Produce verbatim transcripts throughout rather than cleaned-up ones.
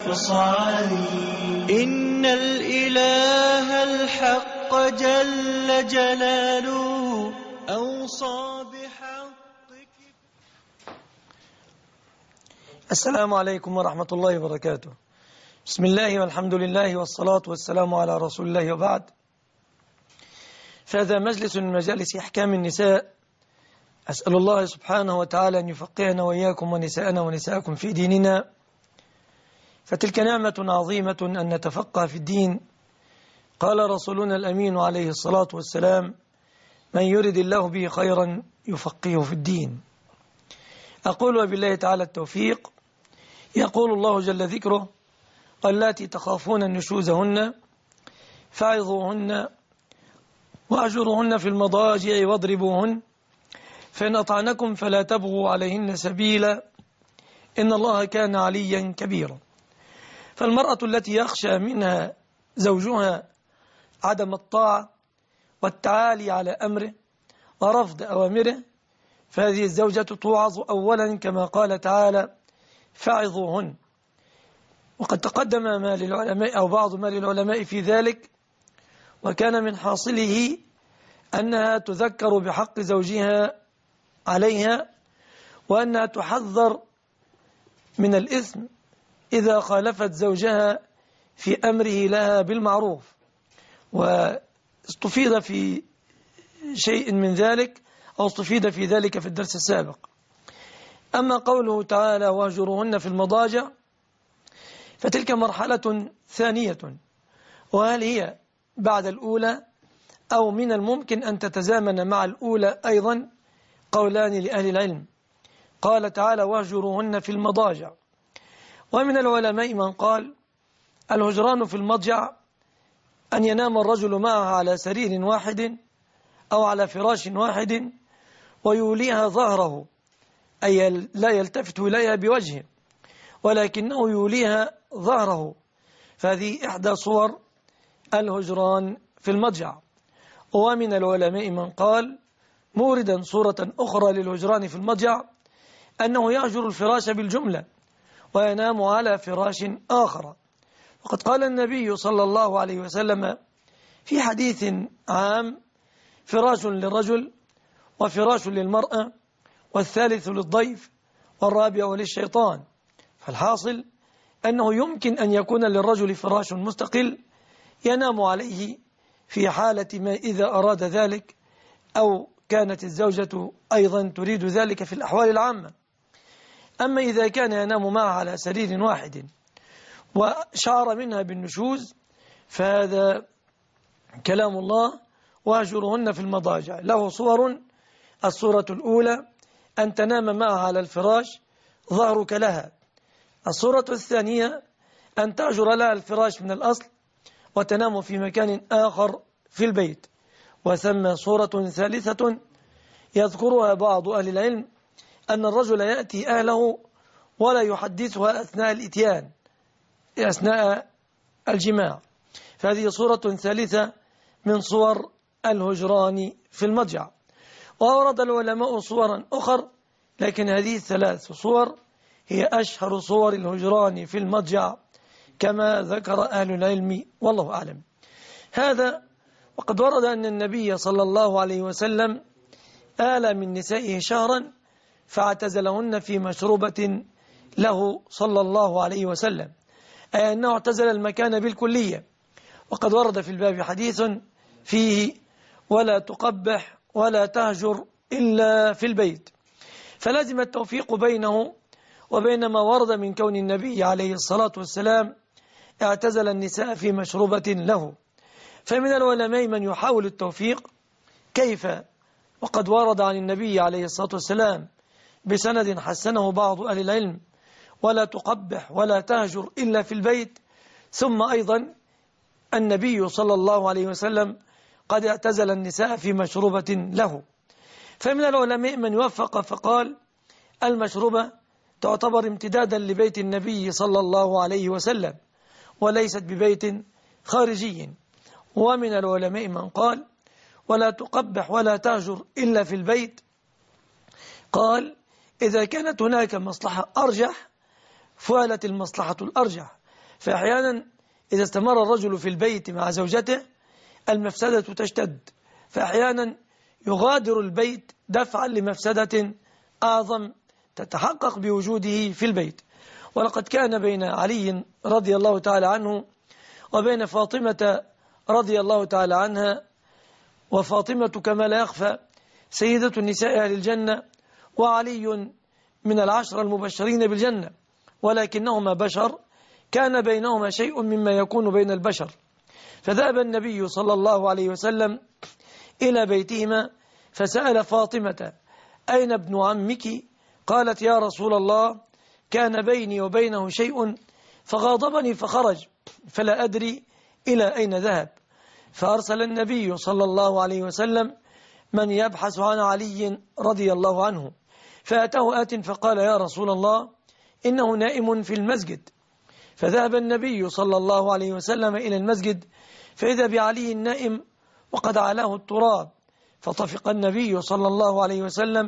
فاصعدي. إن الإله الحق جل جلاله أوصى بحقك. السلام عليكم ورحمة الله وبركاته. بسم الله والحمد لله والصلاة والسلام على رسول الله وبعد. فهذا مجلس من مجالس أحكام النساء. أسأل الله سبحانه وتعالى أن يفقهنا وإياكم ونساءنا ونساءكم في ديننا، فتلك نعمة عظيمة أن نتفقه في الدين. قال رسولنا الأمين عليه الصلاة والسلام: من يرد الله به خيرا يفقهه في الدين. أقول وبالله تعالى التوفيق. يقول الله جل ذكره: واللاتي تخافون نشوزهن فعظوهن واهجروهن في المضاجع واضربوهن فإن أطعنكم فلا تبغوا عليهن سبيلا إن الله كان عليا كبيرا. فالمرأة التي يخشى منها زوجها عدم الطاعة والتعالي على أمره ورفض أوامره، فهذه الزوجة توعظ أولا كما قال تعالى: فعظوهن. وقد تقدم ما للعلماء أو بعض ما للعلماء في ذلك، وكان من حاصله أنها تذكر بحق زوجها عليها، وأنها تحذر من الإثم إذا خالفت زوجها في أمره لها بالمعروف. واستفيد في شيء من ذلك أو استفيد في ذلك في الدرس السابق. أما قوله تعالى: واهجروهن في المضاجع، فتلك مرحلة ثانية، وهل هي بعد الأولى أو من الممكن أن تتزامن مع الأولى أيضا؟ قولان لأهل العلم. قال تعالى: واهجروهن في المضاجع. ومن العلماء من قال: الهجران في المضجع أن ينام الرجل معها على سرير واحد أو على فراش واحد ويوليها ظهره، أي لا يلتفت إليها بوجهه ولكنه يوليها ظهره، فهذه إحدى صور الهجران في المضجع. ومن العلماء من قال موردا صورة أخرى للهجران في المضجع أنه يهجر الفراش بالجملة وينام على فراش آخر. وقد قال النبي صلى الله عليه وسلم في حديث عام: فراش للرجل وفراش للمرأة والثالث للضيف والرابع للشيطان. فالحاصل أنه يمكن أن يكون للرجل فراش مستقل ينام عليه في حالة ما إذا أراد ذلك، أو كانت الزوجة أيضا تريد ذلك في الأحوال العامة. أما إذا كان ينام معها على سرير واحد وشعر منها بالنشوز، فهذا كلام الله: واهجرهن في المضاجع. له صور: الصورة الأولى أن تنام معها على الفراش ظهرك لها. الصورة الثانية أن تهجر لها الفراش من الأصل وتنام في مكان آخر في البيت. وثم صورة ثالثة يذكرها بعض أهل العلم: أن الرجل يأتي أهله ولا يحدثها أثناء الإتيان أثناء الجماع، فهذه صورة ثالثة من صور الهجران في المضجع. وأورد العلماء صورا أخر، لكن هذه الثلاث صور هي أشهر صور الهجران في المضجع كما ذكر أهل العلم، والله أعلم. هذا وقد ورد أن النبي صلى الله عليه وسلم آل من نسائه شهرا فاعتزلهن في مشروبة له صلى الله عليه وسلم، أي أنه اعتزل المكان بالكلية. وقد ورد في الباب حديث فيه: ولا تقبح ولا تهجر إلا في البيت. فلازم التوفيق بينه وبين ما ورد من كون النبي عليه الصلاة والسلام اعتزل النساء في مشروبة له. فمن العلماء من يحاول التوفيق كيف، وقد ورد عن النبي عليه الصلاة والسلام بسند حسنه بعض أهل العلم: ولا تقبح ولا تهجر إلا في البيت. ثم أيضا النبي صلى الله عليه وسلم قد اعتزل النساء في مشروبة له. فمن العلماء من يوفق فقال: المشروبة تعتبر امتدادا لبيت النبي صلى الله عليه وسلم وليست ببيت خارجي. ومن العلماء من قال: ولا تقبح ولا تهجر إلا في البيت. قال: إذا كانت هناك مصلحة أرجح فعلت المصلحة الأرجح، فأحيانا إذا استمر الرجل في البيت مع زوجته المفسدة تشتد، فأحيانا يغادر البيت دفعا لمفسدة أعظم تتحقق بوجوده في البيت. ولقد كان بين علي رضي الله تعالى عنه وبين فاطمة رضي الله تعالى عنها، وفاطمة كما لا يخفى سيدة النساء أهل الجنة، وعلي من العشر المبشرين بالجنة، ولكنهما بشر كان بينهما شيء مما يكون بين البشر. فذهب النبي صلى الله عليه وسلم إلى بيتهما فسأل فاطمة: أين ابن عمك؟ قالت: يا رسول الله، كان بيني وبينه شيء فغاضبني فخرج فلا أدري إلى أين ذهب. فأرسل النبي صلى الله عليه وسلم من يبحث عن علي رضي الله عنه، فأتاه آت فقال: يا رسول الله، إنه نائم في المسجد. فذهب النبي صلى الله عليه وسلم إلى المسجد فإذا بعلي النائم وقد علاه التراب، فطفق النبي صلى الله عليه وسلم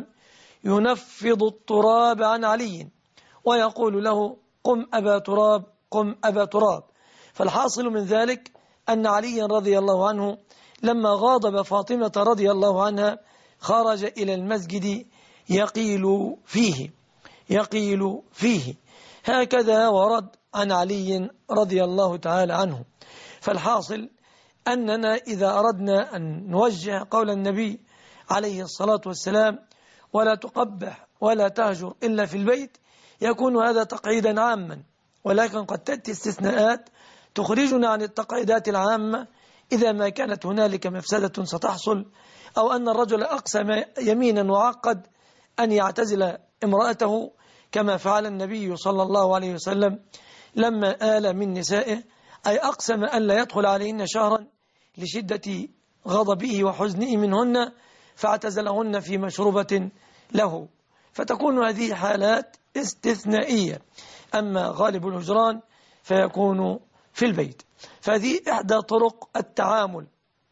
ينفض التراب عن علي ويقول له: قم أبا تراب، قم أبا تراب. فالحاصل من ذلك أن علي رضي الله عنه لما غاضب فاطمة رضي الله عنها خرج إلى المسجد يقيل فيه يقيل فيه هكذا ورد عن علي رضي الله تعالى عنه. فالحاصل أننا إذا أردنا أن نوجه قول النبي عليه الصلاة والسلام: ولا تقبح ولا تهجر إلا في البيت، يكون هذا تقعيدا عاما، ولكن قد تأتي استثناءات تخرجنا عن التقعيدات العامة إذا ما كانت هنالك مفسدة ستحصل، أو أن الرجل أقسم يمينا وعقد أن يعتزل امرأته كما فعل النبي صلى الله عليه وسلم لما آل من نسائه، أي أقسم أن لا يدخل عليهن شهرا لشدة غضبه وحزنه منهن فاعتزلهن في مشروبة له، فتكون هذه حالات استثنائية. أما غالب الهجران فيكون في البيت. فهذه إحدى طرق التعامل.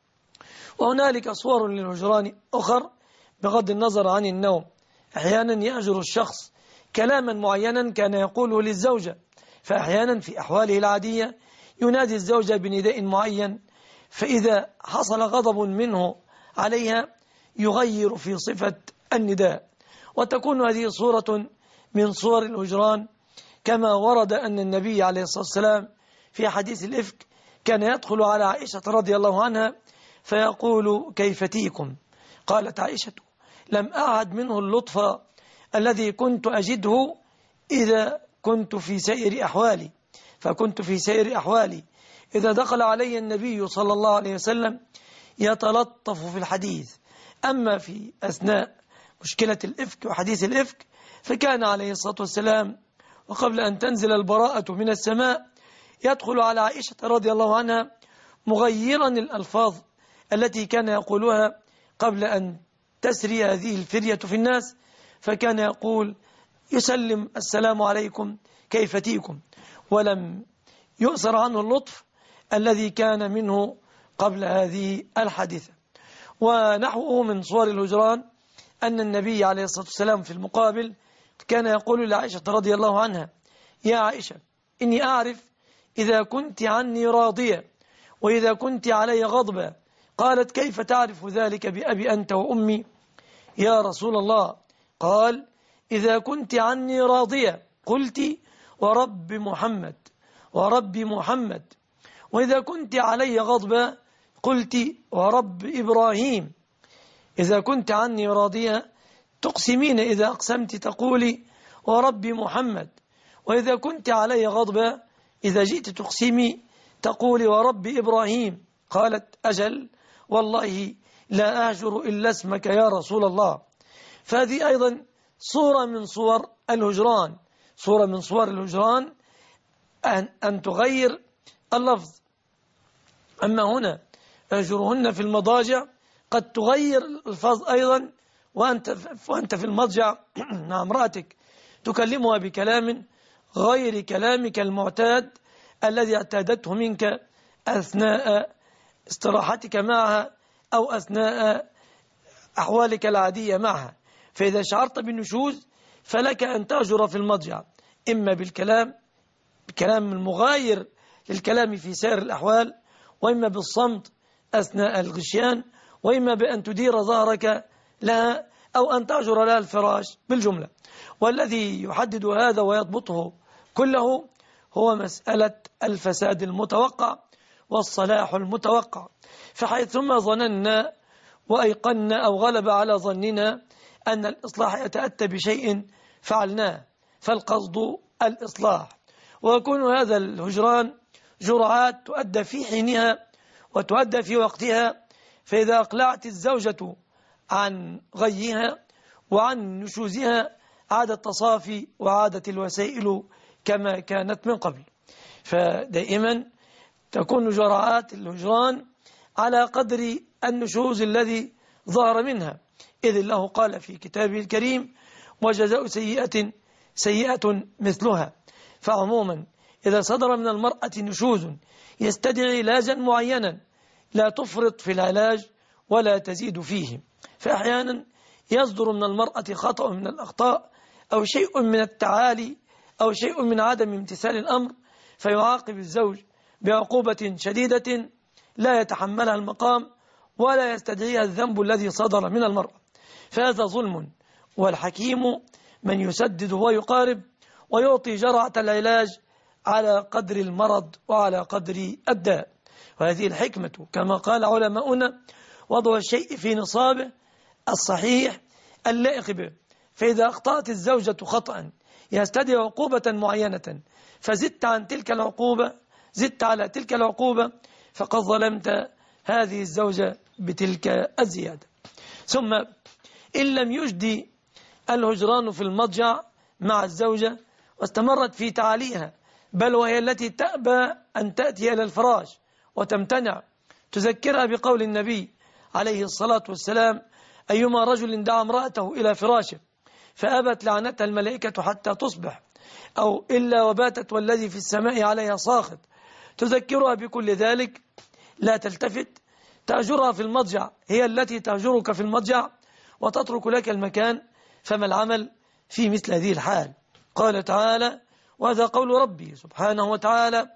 وهنالك صور للهجران أخر بغض النظر عن النوم. أحيانا يهجر الشخص كلاما معينا كان يقوله للزوجة، فأحيانا في أحواله العادية ينادي الزوجة بنداء معين، فإذا حصل غضب منه عليها يغير في صفة النداء، وتكون هذه صورة من صور الهجران، كما ورد أن النبي عليه الصلاة والسلام في حديث الإفك كان يدخل على عائشة رضي الله عنها فيقول: كيف تيكم؟ قالت عائشة: لم أعد منه اللطف الذي كنت أجده إذا كنت في سائر أحوالي، فكنت في سائر أحوالي إذا دخل علي النبي صلى الله عليه وسلم يتلطف في الحديث، أما في أثناء مشكلة الإفك وحديث الإفك فكان عليه الصلاة والسلام وقبل أن تنزل البراءة من السماء يدخل على عائشة رضي الله عنها مغيرا الألفاظ التي كان يقولها قبل أن تسري هذه الفرية في الناس، فكان يقول: يسلم السلام عليكم كيف تيكم، ولم يؤثر عنه اللطف الذي كان منه قبل هذه الحادثة. ونحوه من صور الهجران أن النبي عليه الصلاة والسلام في المقابل كان يقول لعائشة رضي الله عنها: يا عائشة، إني أعرف إذا كنت عني راضية وإذا كنت علي غضبة. قالت: كيف تعرف ذلك بأبي أنت وأمي يا رسول الله؟ قال: إذا كنت عني راضية قلت: ورب محمد ورب محمد، وإذا كنت علي غضبة قلت: ورب إبراهيم. إذا كنت عني راضية تقسمين إذا أقسمت تقولي: ورب محمد، وإذا كنت علي غضبة إذا جئت تقسمي تقولي: ورب إبراهيم. قالت: أجل والله لا أهجر إلا اسمك يا رسول الله. فهذه أيضا صورة من صور الهجران، صورة من صور الهجران أن, أن تغير اللفظ. أما هنا أهجرهن في المضاجع قد تغير الفاظ أيضا، وأنت, وأنت في المضجع مع امرأتك تكلمها بكلام غير كلامك المعتاد الذي اعتادته منك أثناء استراحتك معها أو أثناء أحوالك العادية معها. فإذا شعرت بالنشوز فلك أن تهجر في المضجع، إما بالكلام بكلام المغاير للكلام في سائر الأحوال، وإما بالصمت أثناء الغشيان، وإما بأن تدير ظهرك لها أو أن تأجر لها الفراش بالجملة. والذي يحدد هذا ويضبطه كله هو مسألة الفساد المتوقع والصلاح المتوقع. فحيثما ظننا وأيقنا أو غلب على ظننا أن الإصلاح يتأتى بشيء فعلناه، فالقصد الإصلاح. ويكون هذا الهجران جرعات تؤدى في حينها وتؤدى في وقتها. فإذا أقلعت الزوجة عن غيها وعن نشوزها عاد التصافي وعادت الوسائل كما كانت من قبل. فدائما تكون جرعات الهجران على قدر النشوز الذي ظهر منها، إذ الله قال في كتابه الكريم: وجزاء سيئة سيئة مثلها. فعموما إذا صدر من المرأة نشوز يستدعي علاجا معينا لا تفرط في العلاج ولا تزيد فيه. فأحيانا يصدر من المرأة خطأ من الأخطاء أو شيء من التعالي أو شيء من عدم امتثال الأمر، فيعاقب الزوج بعقوبة شديدة لا يتحملها المقام ولا يستدعيها الذنب الذي صدر من المرأة. فهذا ظلم، والحكيم من يسدد ويقارب ويعطي جرعة العلاج على قدر المرض وعلى قدر الداء. وهذه الحكمة كما قال علماؤنا: وضع الشيء في نصابه الصحيح اللائق به. فإذا أخطأت الزوجة خطأ يستدعي عقوبة معينة فزدت عن تلك العقوبة، زدت على تلك العقوبة، فقد ظلمت هذه الزوجة بتلك الزيادة. ثم إن لم يجدي الهجران في المضجع مع الزوجة واستمرت في تعاليها، بل وهي التي تأبى أن تأتي إلى الفراش وتمتنع، تذكرها بقول النبي عليه الصلاة والسلام: أيما رجل دعا امرأته إلى فراشه فأبت لعنتها الملائكة حتى تصبح، أو إلا وباتت والذي في السماء عليها ساخط. تذكرها بكل ذلك، لا تلتفت، تأجرها في المضجع، هي التي تأجرك في المضجع وتترك لك المكان. فما العمل في مثل هذه الحال؟ قال تعالى: وهذا قول ربي سبحانه وتعالى،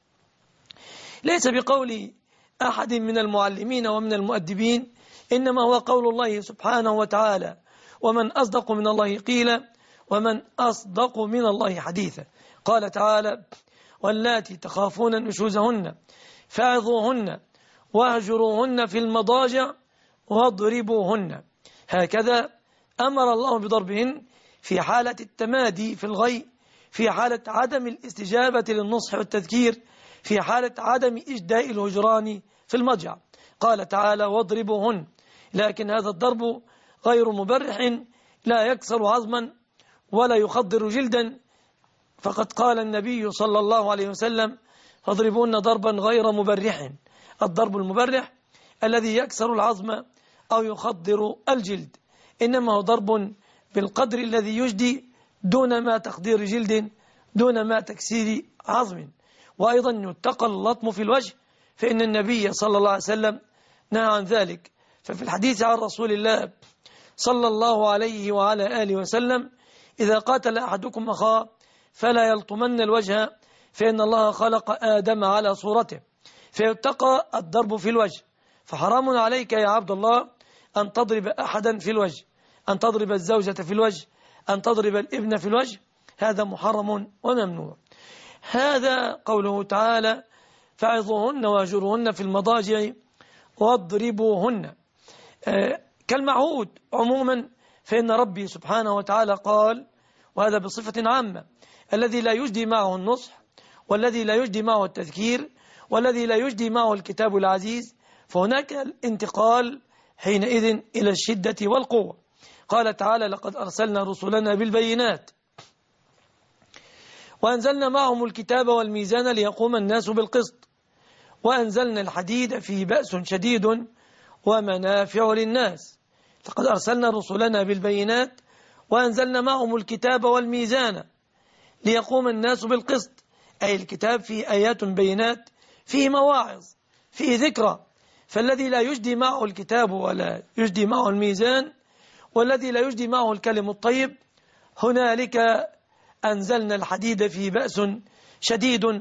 ليس بقول أحد من المعلمين ومن المؤدبين، إنما هو قول الله سبحانه وتعالى: ومن أصدق من الله قيلا ومن أصدق من الله حديثا. قال تعالى: واللاتي تخافون نشوزهن فاعظوهن واهجروهن في المضاجع واضربوهن. هكذا أمر الله بضربهن في حالة التمادي في الغي، في حالة عدم الاستجابة للنصح والتذكير، في حالة عدم إجداء الهجران في المضجع. قال تعالى: واضربوهن، لكن هذا الضرب غير مبرح، لا يكسر عظما ولا يخضر جلدا، فقد قال النبي صلى الله عليه وسلم: فاضربوهن ضربا غير مبرح. الضرب المبرح الذي يكسر العظم أو يخضر الجلد، إنما هو ضرب بالقدر الذي يجدي دون ما تخدير جلد، دون ما تكسير عظم. وأيضا يتقى اللطم في الوجه، فإن النبي صلى الله عليه وسلم نهى عن ذلك. ففي الحديث عن رسول الله صلى الله عليه وعلى آله وسلم: إذا قاتل أحدكم أخاه فلا يلطمن الوجه، فإن الله خلق آدم على صورته. فيتقى الضرب في الوجه. فحرام عليك يا عبد الله أن تضرب أحدا في الوجه، أن تضرب الزوجة في الوجه، أن تضرب الابن في الوجه، هذا محرم وممنوع. هذا قوله تعالى: فاعظوهن واهجروهن في المضاجع واضربوهن. آه كالمعهود عموما، فإن ربي سبحانه وتعالى قال، وهذا بصفة عامة: الذي لا يجدي معه النصح، والذي لا يجدي معه التذكير، والذي لا يجدي معه الكتاب العزيز، فهناك الانتقال حينئذ إلى الشدة والقوة. قال تعالى: لقد أرسلنا رسلنا بالبينات وأنزلنا معهم الكتاب والميزان ليقوم الناس بالقسط وأنزلنا الحديد فيه بأس شديد ومنافع للناس. لقد أرسلنا رسلنا بالبينات وأنزلنا معهم الكتاب والميزان ليقوم الناس بالقسط، أي الكتاب فيه آيات بينات، فيه مواعظ، فيه ذكرى. فالذي لا يجدي معه الكتاب ولا يجدي معه الميزان، والذي لا يجدي معه الكلم الطيب، هنالك أنزلنا الحديد فيه بأس شديد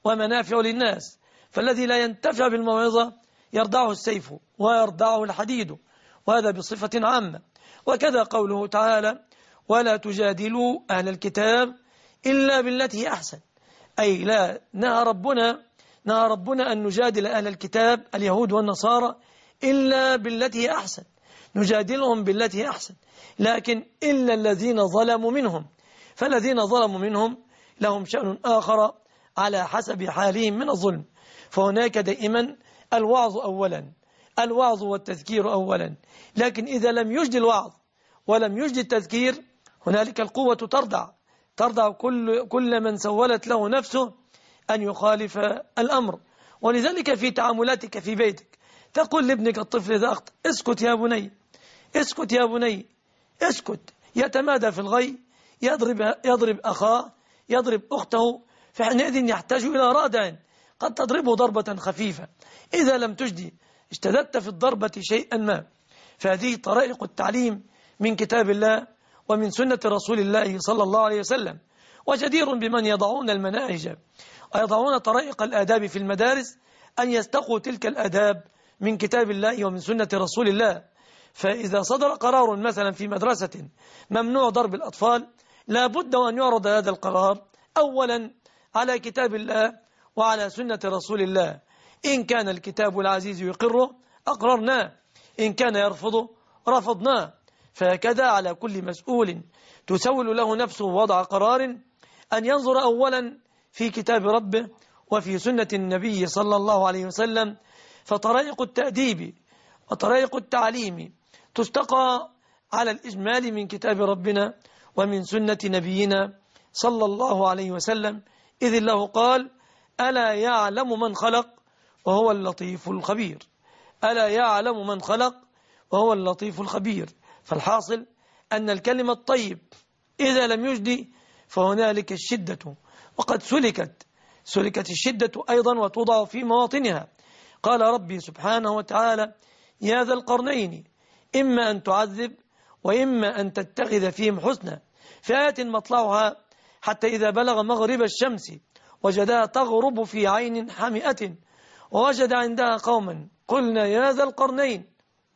ومنافع للناس، فالذي لا ينتفع بالموعظة يردعه السيف ويردعه الحديد، وهذا بصفة عامة. وكذا قوله تعالى: ولا تجادلوا أهل الكتاب إلا بالتي هي أحسن، أي لا نهى ربنا نهى ربنا أن نجادل أهل الكتاب اليهود والنصارى إلا بالتي هي أحسن، نجادلهم بالتي هي أحسن، لكن إلا الذين ظلموا منهم، فالذين ظلموا منهم لهم شأن آخر على حسب حالهم من الظلم. فهناك دائما الوعظ أولا، الوعظ والتذكير أولا، لكن إذا لم يجد الوعظ ولم يجد التذكير هنالك القوة تردع تردع كل, كل من سولت له نفسه أن يخالف الأمر. ولذلك في تعاملاتك في بيتك تقول لابنك الطفل إذا أخطأ: اسكت يا بني، اسكت يا بني، اسكت. يتمادى في الغي، يضرب, يضرب أخاه، يضرب أخته، فحينئذ يحتاج إلى رادع. قد تضربه ضربة خفيفة، إذا لم تجدي اشتددت في الضربة شيئا ما. فهذه طرائق التعليم من كتاب الله ومن سنة رسول الله صلى الله عليه وسلم. وجدير بمن يضعون المناهج ويضعون طرائق الآداب في المدارس أن يستقوا تلك الآداب من كتاب الله ومن سنة رسول الله. فإذا صدر قرار مثلا في مدرسة ممنوع ضرب الأطفال، لا بد أن يعرض هذا القرار أولا على كتاب الله وعلى سنة رسول الله. إن كان الكتاب العزيز يقره أقررناه، إن كان يرفضه رفضناه. فهكذا على كل مسؤول تسول له نفسه وضع قرار أن ينظر أولا في كتاب ربه وفي سنة النبي صلى الله عليه وسلم. فطرائق التأديب وطرائق التعليم تستقى على الإجمال من كتاب ربنا ومن سنة نبينا صلى الله عليه وسلم، إذ الله قال: ألا يعلم من خلق وهو اللطيف الخبير. ألا يعلم من خلق وهو اللطيف الخبير. فالحاصل أن الكلمة الطيب إذا لم يجدي فهنالك الشدة، وقد سلكت سلكت الشدة أيضا وتوضع في مواطنها. قال ربي سبحانه وتعالى: يا ذا القرنين إما أن تعذب وإما أن تتخذ فيهم حسنا. في آية مطلعها: حتى إذا بلغ مغرب الشمس وجدها تغرب في عين حمئة ووجد عندها قوما قلنا يا ذا القرنين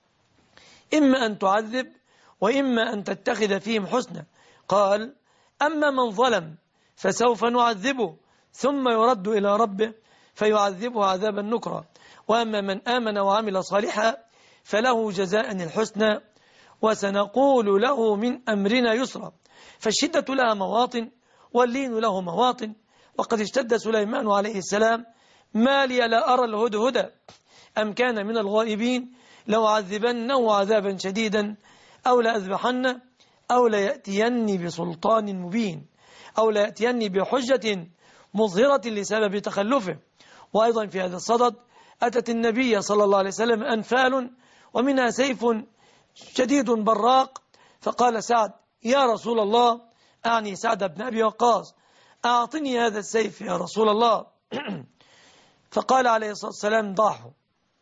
إما أن تعذب وإما أن تتخذ فيهم حسنا. قال: أما من ظلم فسوف نعذبه ثم يرد إلى ربه فيعذبه عذابا نكرا، وأما من آمن وعمل صالحا فله جزاء الحسنى وسنقول له من أمرنا يسرا. فالشدة لها مواطن واللين له مواطن. وقد اشتد سليمان عليه السلام: ما لي لا أرى الهدهد أم كان من الغائبين لو عذبنه عذابا شديدا أو لأذبحنه أو ليأتيني بسلطان مبين أو ليأتيني بحجة مظهرة لسبب تخلفه. وأيضا في هذا الصدد أتت النبي صلى الله عليه وسلم أنفال ومنها سيف شديد براق، فقال سعد: يا رسول الله، أعني سعد بن أبي وقاص: أعطني هذا السيف يا رسول الله. فقال عليه الصلاة والسلام: ضعه.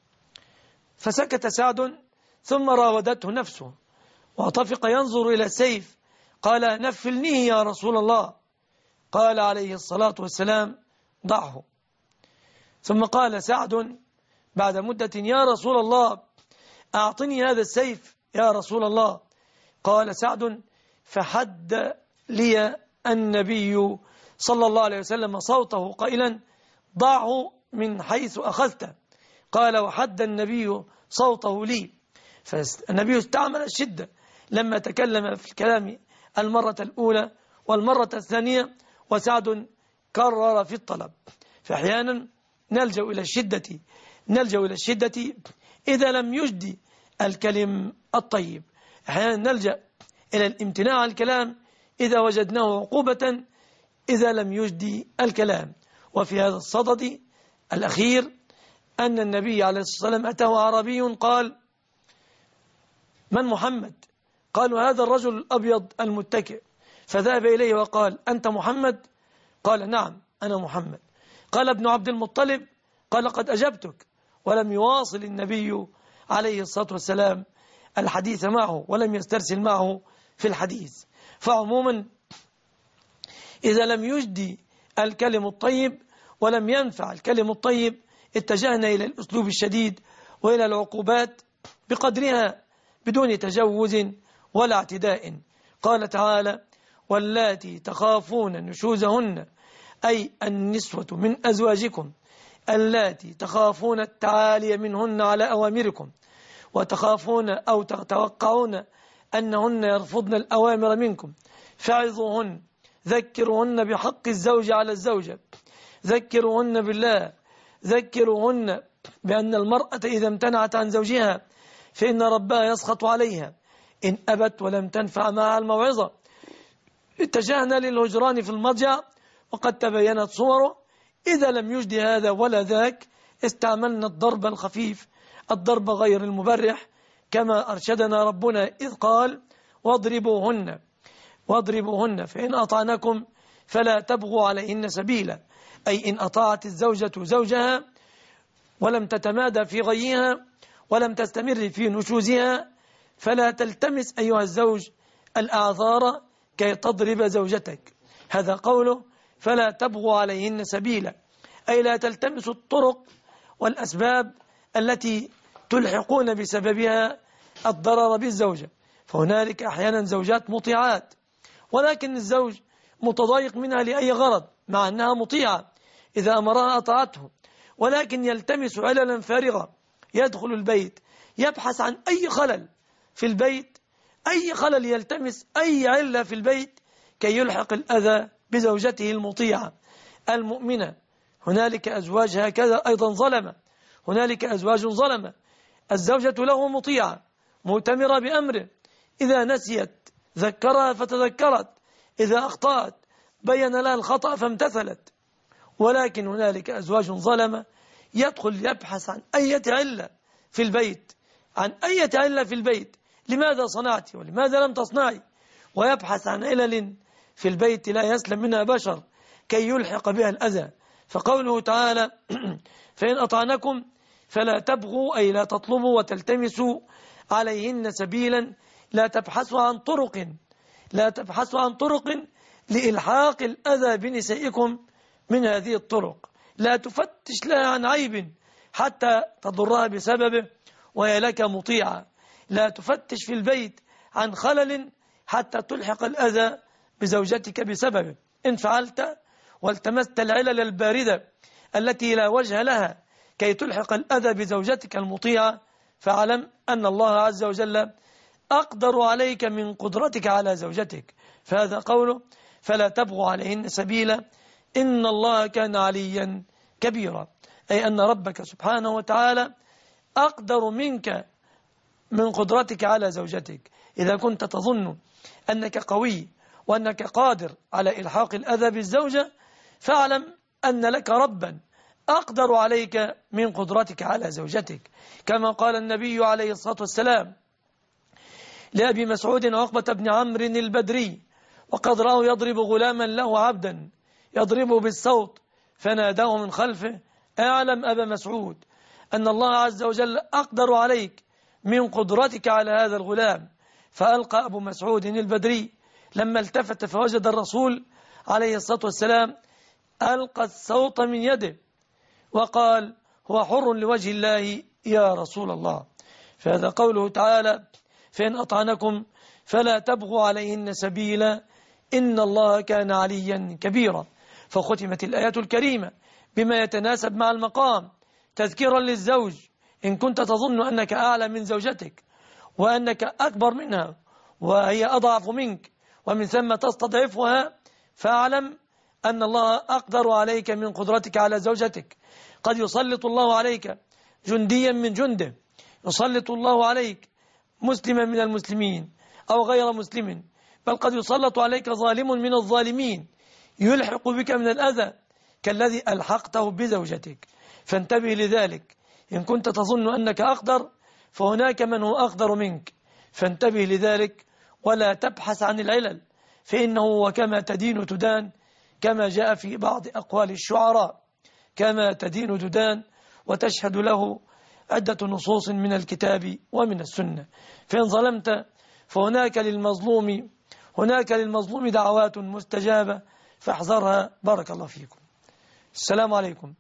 فسكت سعد ثم راودته نفسه وطفق ينظر إلى السيف، قال: نفلنيه يا رسول الله. قال عليه الصلاة والسلام: ضعه. ثم قال سعد بعد مدة: يا رسول الله، أعطني هذا السيف يا رسول الله. قال سعد: فحد لي النبي صلى الله عليه وسلم صوته قائلا: ضعه من حيث أخذته. قال: وحد النبي صوته لي. فالنبي استعمل الشدة لما تكلم في الكلام المرة الأولى والمرة الثانية، وسعد كرر في الطلب. فأحيانا نلجأ إلى الشدة نلجأ إلى الشدة إذا لم يجدي الكلم الطيب. أحيانا نلجأ إلى الامتناع عن الكلام إذا وجدناه عقوبة إذا لم يجدي الكلام. وفي هذا الصدد الأخير أن النبي عليه الصلاة والسلام أتاه عربي قال: من محمد؟ قالوا: هذا الرجل الأبيض المتكئ. فذهب إليه وقال: أنت محمد؟ قال: نعم أنا محمد. قال: ابن عبد المطلب؟ قال: قد أجبتك. ولم يواصل النبي عليه الصلاة والسلام الحديث معه ولم يسترسل معه في الحديث. فعموما إذا لم يجدي الكلم الطيب ولم ينفع الكلم الطيب اتجهنا إلى الأسلوب الشديد وإلى العقوبات بقدرها بدون تجوز ولا اعتداء. قال تعالى: واللاتي تخافون نشوزهن، أي النسوة من أزواجكم اللاتي تخافون التعالي منهن على أوامركم وتخافون أو تتوقعون أنهن يرفضن الأوامر منكم فعظوهن، ذكروهن بحق الزوج على الزوجة، ذكروهن بالله، ذكروهن بأن المرأة إذا امتنعت عن زوجها فإن ربها يسخط عليها إن أبت ولم تنفع معها الموعظة. اتجهنا للهجران في المضجع وقد تبينت صوره. إذا لم يجد هذا ولا ذاك استعملنا الضرب الخفيف، الضرب غير المبرح، كما أرشدنا ربنا إذ قال: واضربوهن واضربوهن فإن أطعنكم فلا تبغوا عليهن سبيلا، أي إن أطاعت الزوجة زوجها ولم تتمادى في غيها ولم تستمر في نشوزها فلا تلتمس أيها الزوج الأعذار كي تضرب زوجتك. هذا قوله فلا تبغوا عليهن سبيلا، أي لا تلتمسوا الطرق والأسباب التي تلحقون بسببها الضرر بالزوجة. فهنالك أحيانا زوجات مطيعات ولكن الزوج متضايق منها لأي غرض مع أنها مطيعة، إذا أمرها أطاعته، ولكن يلتمس عللا فارغة، يدخل البيت يبحث عن أي خلل في البيت، أي خلل، يلتمس أي علة في البيت كي يلحق الأذى بزوجته المطيعة المؤمنة. هنالك أزواج هكذا أيضا ظلمة، هنالك أزواج ظلمة، الزوجة له مطيعة مؤتمرة بأمره، إذا نسيت ذكرها فتذكرت، إذا أخطأت بين لها الخطأ فامتثلت. ولكن هنالك أزواج ظلمة يدخل يبحث عن أي علة في البيت، عن أي علة في البيت، لماذا صنعت ولماذا لم تصنعي، ويبحث عن علل في البيت لا يسلم منها بشر كي يلحق بها الأذى. فقوله تعالى: فإن أطعنكم فلا تبغوا، أي لا تطلبوا وتلتمسوا عليهن سبيلا، لا تبحثوا عن طرق لا تبحثوا عن طرق لإلحاق الأذى بنسائكم من هذه الطرق، لا تفتش لها عن عيب حتى تضرها بسببه وهي لك مطيعة، لا تفتش في البيت عن خلل حتى تلحق الأذى بزوجتك بسببه. إن فعلت والتمست العلل الباردة التي لا وجه لها كي تلحق الأذى بزوجتك المطيعة، فاعلم أن الله عز وجل أقدر عليك من قدرتك على زوجتك. فهذا قوله فلا تبغوا عليهن سبيلا، إن الله كان عليا كبيرا، أي أن ربك سبحانه وتعالى أقدر منك من قدرتك على زوجتك. إذا كنت تظن أنك قوي وأنك قادر على إلحاق الأذى بالزوجة، فاعلم أن لك ربا أقدر عليك من قدرتك على زوجتك، كما قال النبي عليه الصلاة والسلام لأبي مسعود عقبة بن عمرو البدري وقد رأوا يضرب غلاما له عبدا يضربه بالصوت فناداه من خلفه: اعلم أبا مسعود أن الله عز وجل أقدر عليك من قدرتك على هذا الغلام. فألقى أبو مسعود البدري لما التفت فوجد الرسول عليه الصلاة والسلام ألقى الصوت من يده وقال: هو حر لوجه الله يا رسول الله. فهذا قوله تعالى: فإن أطعنكم فلا تبغوا عليهن سبيلا إن الله كان عليا كبيرا. فختمت الآيات الكريمة بما يتناسب مع المقام تذكيرا للزوج: إن كنت تظن أنك أعلى من زوجتك وأنك أكبر منها وهي أضعف منك ومن ثم تستضعفها، فاعلم أن الله أقدر عليك من قدرتك على زوجتك. قد يسلط الله عليك جنديا من جنده، يسلط الله عليك مسلما من المسلمين أو غير مسلم، بل قد يسلط عليك ظالم من الظالمين يلحق بك من الأذى كالذي ألحقته بزوجتك. فانتبه لذلك، إن كنت تظن أنك أقدر فهناك من هو أقدر منك، فانتبه لذلك ولا تبحث عن العلل، فإنه وكما تدين تدان، كما جاء في بعض أقوال الشعراء: كما تدين تدان، وتشهد له عدة نصوص من الكتاب ومن السنة. فإن ظلمت فهناك للمظلوم هناك للمظلوم دعوات مستجابة فاحذرها. بارك الله فيكم. السلام عليكم.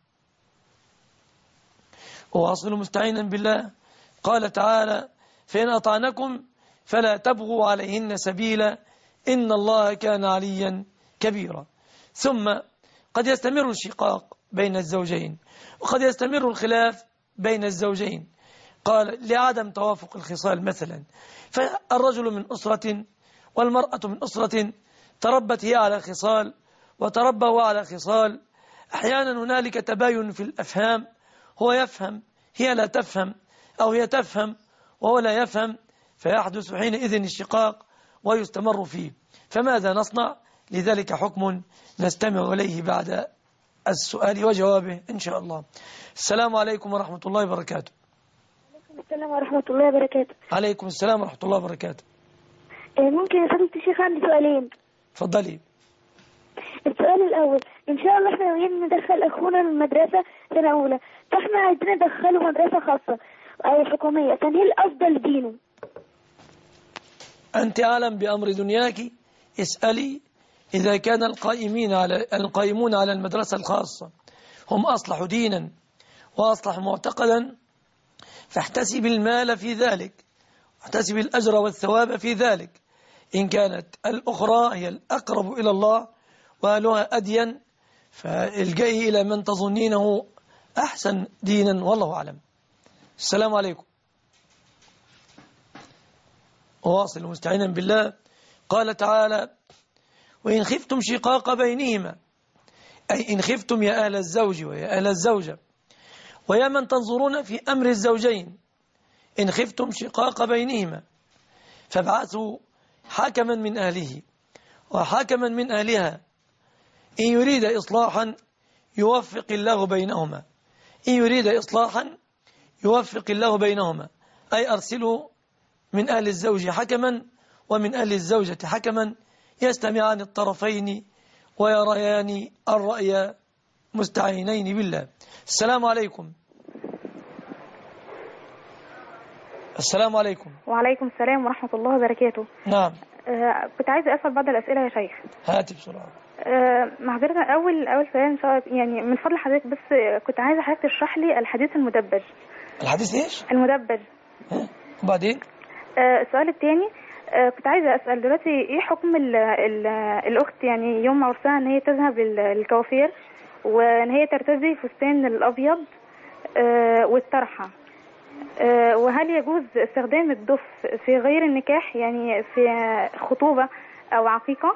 وأصل مستعينا بالله قال تعالى فإن أطعنكم فلا تبغوا عليهن سبيلا إن الله كان عليا كبيرا. ثم قد يستمر الشقاق بين الزوجين وقد يستمر الخلاف بين الزوجين، قال لعدم توافق الخصال مثلا، فالرجل من أسرة والمرأة من أسرة تربت هي على خصال وتربى هو على خصال، أحيانا هنالك تباين في الأفهام، هو يفهم هي لا تفهم، أو هي تفهم وهو لا يفهم، فيحدث حينئذ الشقاق ويستمر فيه. فماذا نصنع؟ لذلك حكم نستمع إليه بعد السؤال وجوابه إن شاء الله. السلام عليكم ورحمة الله وبركاته. عليكم السلام ورحمة الله وبركاته. عليكم السلام ورحمة الله وبركاته. ممكن يا فضيلة الشيخ عندي سؤالين. تفضلي. السؤال الأول، إن شاء الله احنا ناويين ندخل أخونا المدرسة سنة أولى، فاحنا عايزين ندخله مدرسة خاصة أو حكومية، كان ايه الأفضل دينه؟ أنت أعلم بأمر دنياك، اسألي إذا كان القائمين على القائمون على المدرسة الخاصة هم أصلح دينا وأصلح معتقدا، فاحتسب المال في ذلك، واحتسب الأجر والثواب في ذلك. إن كانت الأخرى هي الأقرب إلى الله وأهلها أدين، فالجئي إلى من تظنينه أحسن دينا والله أعلم. السلام عليكم. واصل مستعينا بالله قال تعالى وإن خفتم شقاق بينهما، أي إن خفتم يا أهل الزوج ويا أهل الزوجة ويا من تنظرون في أمر الزوجين، إن خفتم شقاق بينهما فابعثوا حكما من أهله وحكما من أهلها إن يريد إصلاحا يوفق الله بينهما، إن يريد إصلاحا يوفق الله بينهما، أي أرسلوا من أهل الزوج حكما ومن أهل الزوجة حكما يستمعان الطرفين ويريان الرأي مستعينين بالله. السلام عليكم. السلام عليكم. وعليكم السلام ورحمة الله وبركاته. نعم. آه كنت عايزة أسأل بعض الأسئلة يا شيخ. هاتي بسرعة. آه معذرة، أول أول سؤال يعني من فضل حضرتك، بس كنت عايزة حضرتك تشرح لي الحديث المدبج. الحديث إيش؟ المدبج. وبعدين؟ آه السؤال الثاني، آه كنت عايزة أسأل دلوقتي إيه حكم ال ال الأخت يعني يوم عرسها إن هي تذهب للكوافير وإن هي ترتدي فستان الأبيض آه والطرحة، آه وهل يجوز استخدام الدف في غير النكاح يعني في خطوبة أو عقيقة؟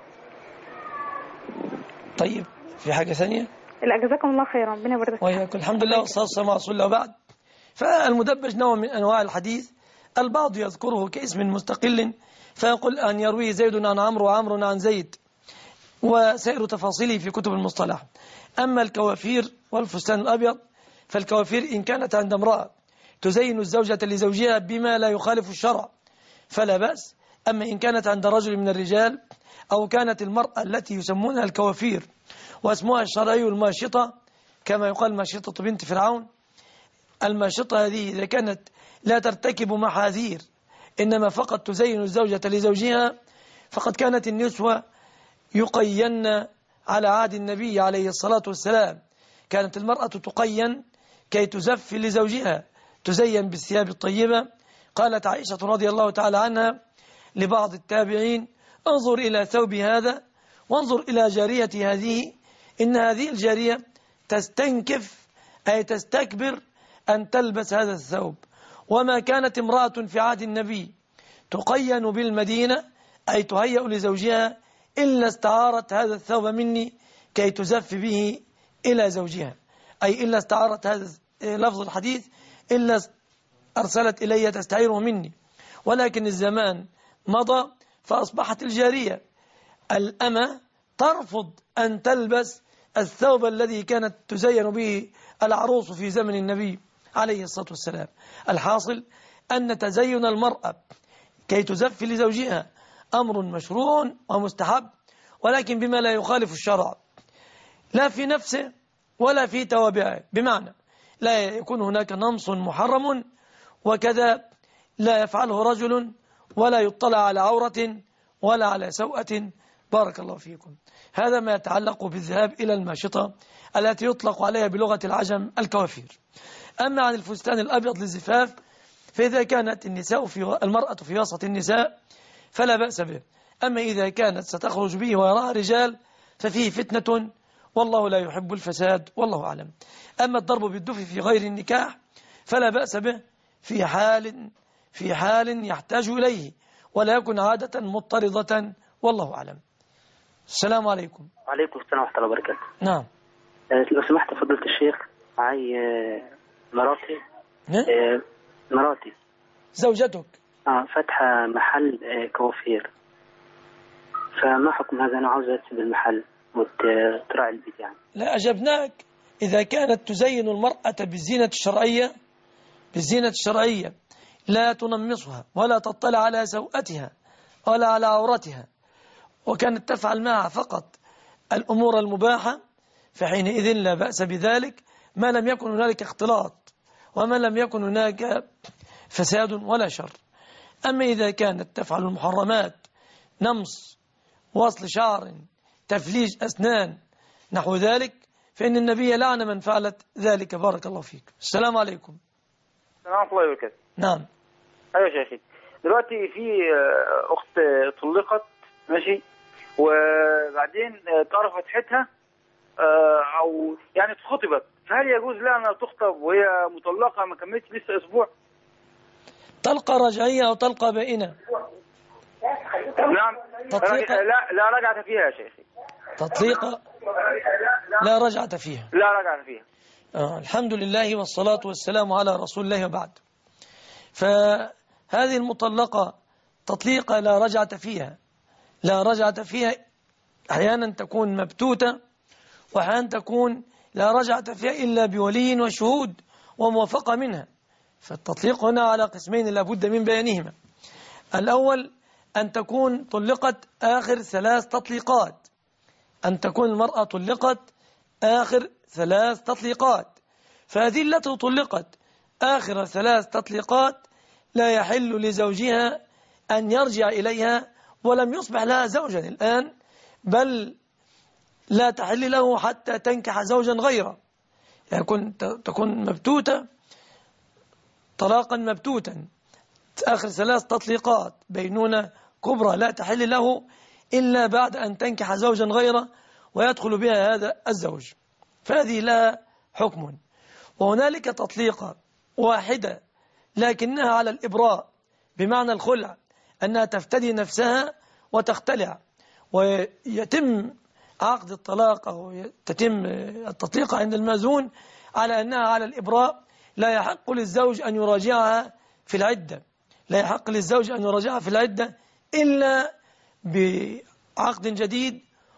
طيب في حاجة ثانية؟ لا جزاكم الله خيرا، ربنا يبارك فيك. وياكم. الحمد لله والصلاة والسلام على رسول الله. وبعد، فالمدبج نوع من أنواع الحديث، البعض يذكره كاسم مستقل فيقول أن يرويه زيد عن عمرو وعمرو عن زيد، وسائر تفاصيله في كتب المصطلح. أما الكوافير والفستان الأبيض، فالكوافير إن كانت عند امرأة تزين الزوجة لزوجها بما لا يخالف الشرع فلا بأس. أما إن كانت عند رجل من الرجال، أو كانت المرأة التي يسمونها الكوافير واسمها الشرعي الماشطة كما يقال ماشطة بنت فرعون، الماشطة هذه إذا كانت لا ترتكب محاذير إنما فقط تزين الزوجة لزوجها، فقد كانت النسوة يقين على عهد النبي عليه الصلاة والسلام، كانت المرأة تقين كي تزف لزوجها، تزين بالثياب الطيبة. قالت عائشة رضي الله تعالى عنها لبعض التابعين انظر إلى ثوب هذا وانظر إلى جارية هذه، إن هذه الجارية تستنكف أي تستكبر أن تلبس هذا الثوب، وما كانت امرأة في عهد النبي تقين بالمدينة أي تهيأ لزوجها إلا استعارت هذا الثوب مني كي تزف به إلى زوجها، أي إلا استعارت هذا لفظ الحديث إلا أرسلت إلي تستعيره مني. ولكن الزمان مضى فأصبحت الجارية الأمة ترفض أن تلبس الثوب الذي كانت تزين به العروس في زمن النبي عليه الصلاة والسلام. الحاصل أن تزين المرأة كي تزف لزوجها أمر مشروع ومستحب، ولكن بما لا يخالف الشرع، لا في نفسه ولا في توابعه، بمعنى لا يكون هناك نمص محرم، وكذا لا يفعله رجل ولا يطلع على عورة ولا على سوءة، بارك الله فيكم. هذا ما يتعلق بالذهاب إلى الماشطة التي يطلق عليها بلغة العجم الكوافير. أما عن الفستان الأبيض للزفاف فإذا كانت النساء في المرأة في وسط النساء فلا بأس به. أما إذا كانت ستخرج به ويراها رجال ففيه فتنة والله لا يحب الفساد والله أعلم. أما الضرب بالدف في غير النكاح فلا بأس به في حال في حال يحتاج إليه ولا يكن عادة مضطردة والله أعلم. السلام عليكم. وعليكم السلام ورحمة الله وبركاته. نعم. لو سمحت فضيلة الشيخ معي مراتي ها؟ مراتي زوجتك اه فاتحة محل كوافير، فما حكم هذا؟ أنا عاوز أسيب المحل وتراعي البيت يعني. لا أجبناك إذا كانت تزين المرأة بالزينة الشرعية بالزينة الشرعية لا تنمصها ولا تطلع على سوءتها ولا على عورتها وكانت تفعل معها فقط الأمور المباحة فحينئذ لا بأس بذلك ما لم يكن هنالك اختلاط وما لم يكن هناك فساد ولا شر. أما إذا كانت تفعل المحرمات نمص وصل شعر تفليج أسنان نحو ذلك فإن النبي لعن من فعلت ذلك. بارك الله فيك. السلام عليكم. السلام ورحمة الله وبركاته. نعم. أيوة شيخي، دلوقتي في أخت طلقت ماشي وبعدين تعرف فتحتها أو يعني اتخطبت، فهل يجوز لها أنها تخطب وهي مطلقة ما كملتش لسه أسبوع؟ طلقة رجعية أو طلقة بائنة؟ نعم. تطليقة لا لا رجعة فيها يا شيخي. تطليقة لا رجعة فيها. لا رجعة فيها. آه الحمد لله والصلاة والسلام على رسول الله وبعد. فهذه المطلقة تطليقة لا رجعة فيها لا رجعة فيها أحيانا تكون مبتوتة وأحيانا تكون لا رجعة فيها إلا بولي وشهود وموافقة منها. فالتطليق هنا على قسمين لا بد من بيانهما. الأول أن تكون طلقت آخر ثلاث تطليقات أن تكون المرأة طلقت آخر ثلاث تطليقات، فهذه التي طلقت آخر ثلاث تطليقات لا يحل لزوجها أن يرجع إليها ولم يصبح لها زوجا الآن، بل لا تحل له حتى تنكح زوجا غيره. يكون تكون مبتوتة طلاقا مبتوتا آخر ثلاث تطليقات بينونة كبرى لا تحل له إلا بعد أن تنكح زوجا غيره ويدخل بها هذا الزوج، فهذه لها حكم. وهنالك تطليقة واحدة لكنها على الإبراء بمعنى الخلع، أنها تفتدي نفسها وتختلع ويتم عقد الطلاق أو تتم التطليق عند المأذون على أنها على الإبراء. لا يحق للزوج أن يراجعها في العدة لا يحق للزوج أن يراجعها في العدة إلا بعقد جديد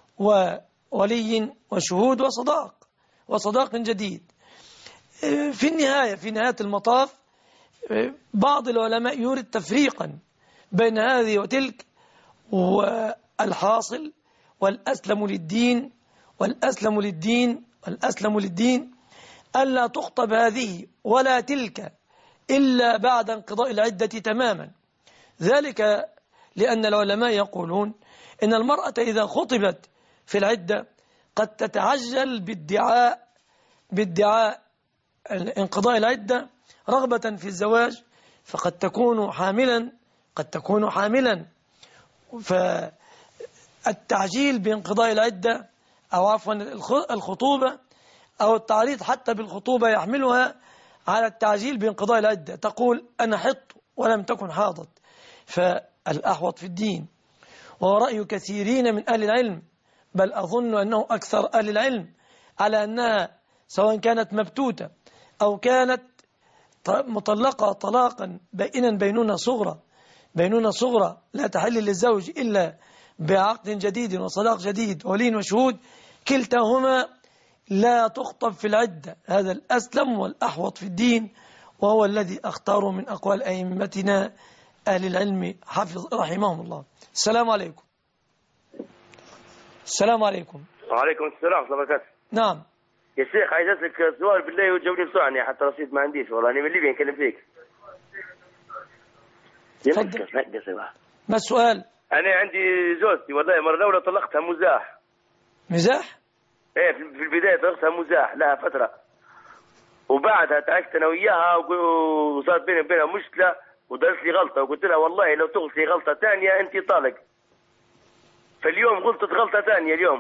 وولي وشهود وصداق وصداق جديد. في النهاية في نهاية المطاف بعض العلماء يريد تفريقا بين هذه وتلك، والحاصل والأسلم للدين والأسلم للدين والأسلم للدين ألا تخطب هذه ولا تلك إلا بعد انقضاء العدة تماما. ذلك لأن العلماء يقولون إن المرأة إذا خطبت في العدة قد تتعجل بادعاء بادعاء انقضاء العدة رغبة في الزواج، فقد تكون حاملا قد تكون حاملا فالتعجيل بانقضاء العدة أو عفوا الخطوبة أو التعريض حتى بالخطوبة يحملها على التعجيل بانقضاء العدة. تقول أنا حط ولم تكن حاضت، فالأحوط في الدين وهو رأي كثيرين من أهل العلم، بل أظن أنه أكثر أهل العلم، على أنها سواء كانت مبتوتة أو كانت مطلقة طلاقا بائنا بينونة صغرى بينونة صغرى لا تحل للزوج إلا بعقد جديد وصداق جديد ولين وشهود، كلتاهما لا تخطب في العدة. هذا الأسلم والأحوط في الدين، وهو الذي أختاره من أقوال أئمتنا أهل العلم حفظ رحمهم الله. السلام عليكم. السلام عليكم. وعليكم السلام ورحمة الله وبركاته. نعم يا شيخ، عايز أسألك سؤال بالله وتجاوبني بسرعة، حتى رصيد ما عنديش والله، أنا من ليبيا نكلم فيك. تفضل. ما السؤال؟ أنا عندي زوجتي والله مرة الأولى طلقتها مزاح. مزاح؟ إيه في البداية طلقتها مزاح لها فترة، وبعدها تعشت أنا وياها وصارت بيني وبينها مشكلة ودارت لي غلطة، وقلت لها والله لو تغلطي غلطة ثانية أنت طالق. فاليوم غلطت غلطة ثانية اليوم.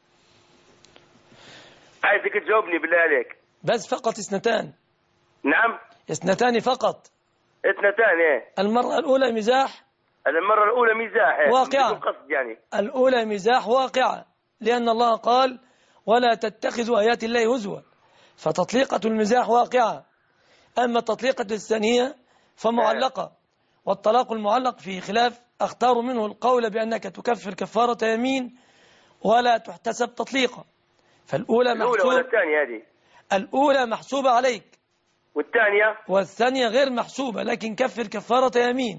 عايزك تجاوبني بالله عليك. بس فقط اثنتان؟ نعم اثنتان فقط. اثنتان ايه. المرة الأولى مزاح؟ المرة الأولى مزاح ايه. واقعة. قصد يعني. الأولى مزاح واقعة، لأن الله قال ولا تتخذوا آيات الله هزوا، فتطليقة المزاح واقعة. أما التطليقة الثانية فمعلقة، والطلاق المعلق في خلاف أختار منه القول بأنك تكفر كفارة يمين ولا تحتسب تطليقة. فالأولى الأولى محسوب، ولا الثانية هذه؟ الأولى محسوبة عليك، والثانية؟ والثانية غير محسوبة، لكن كفر كفارة يمين.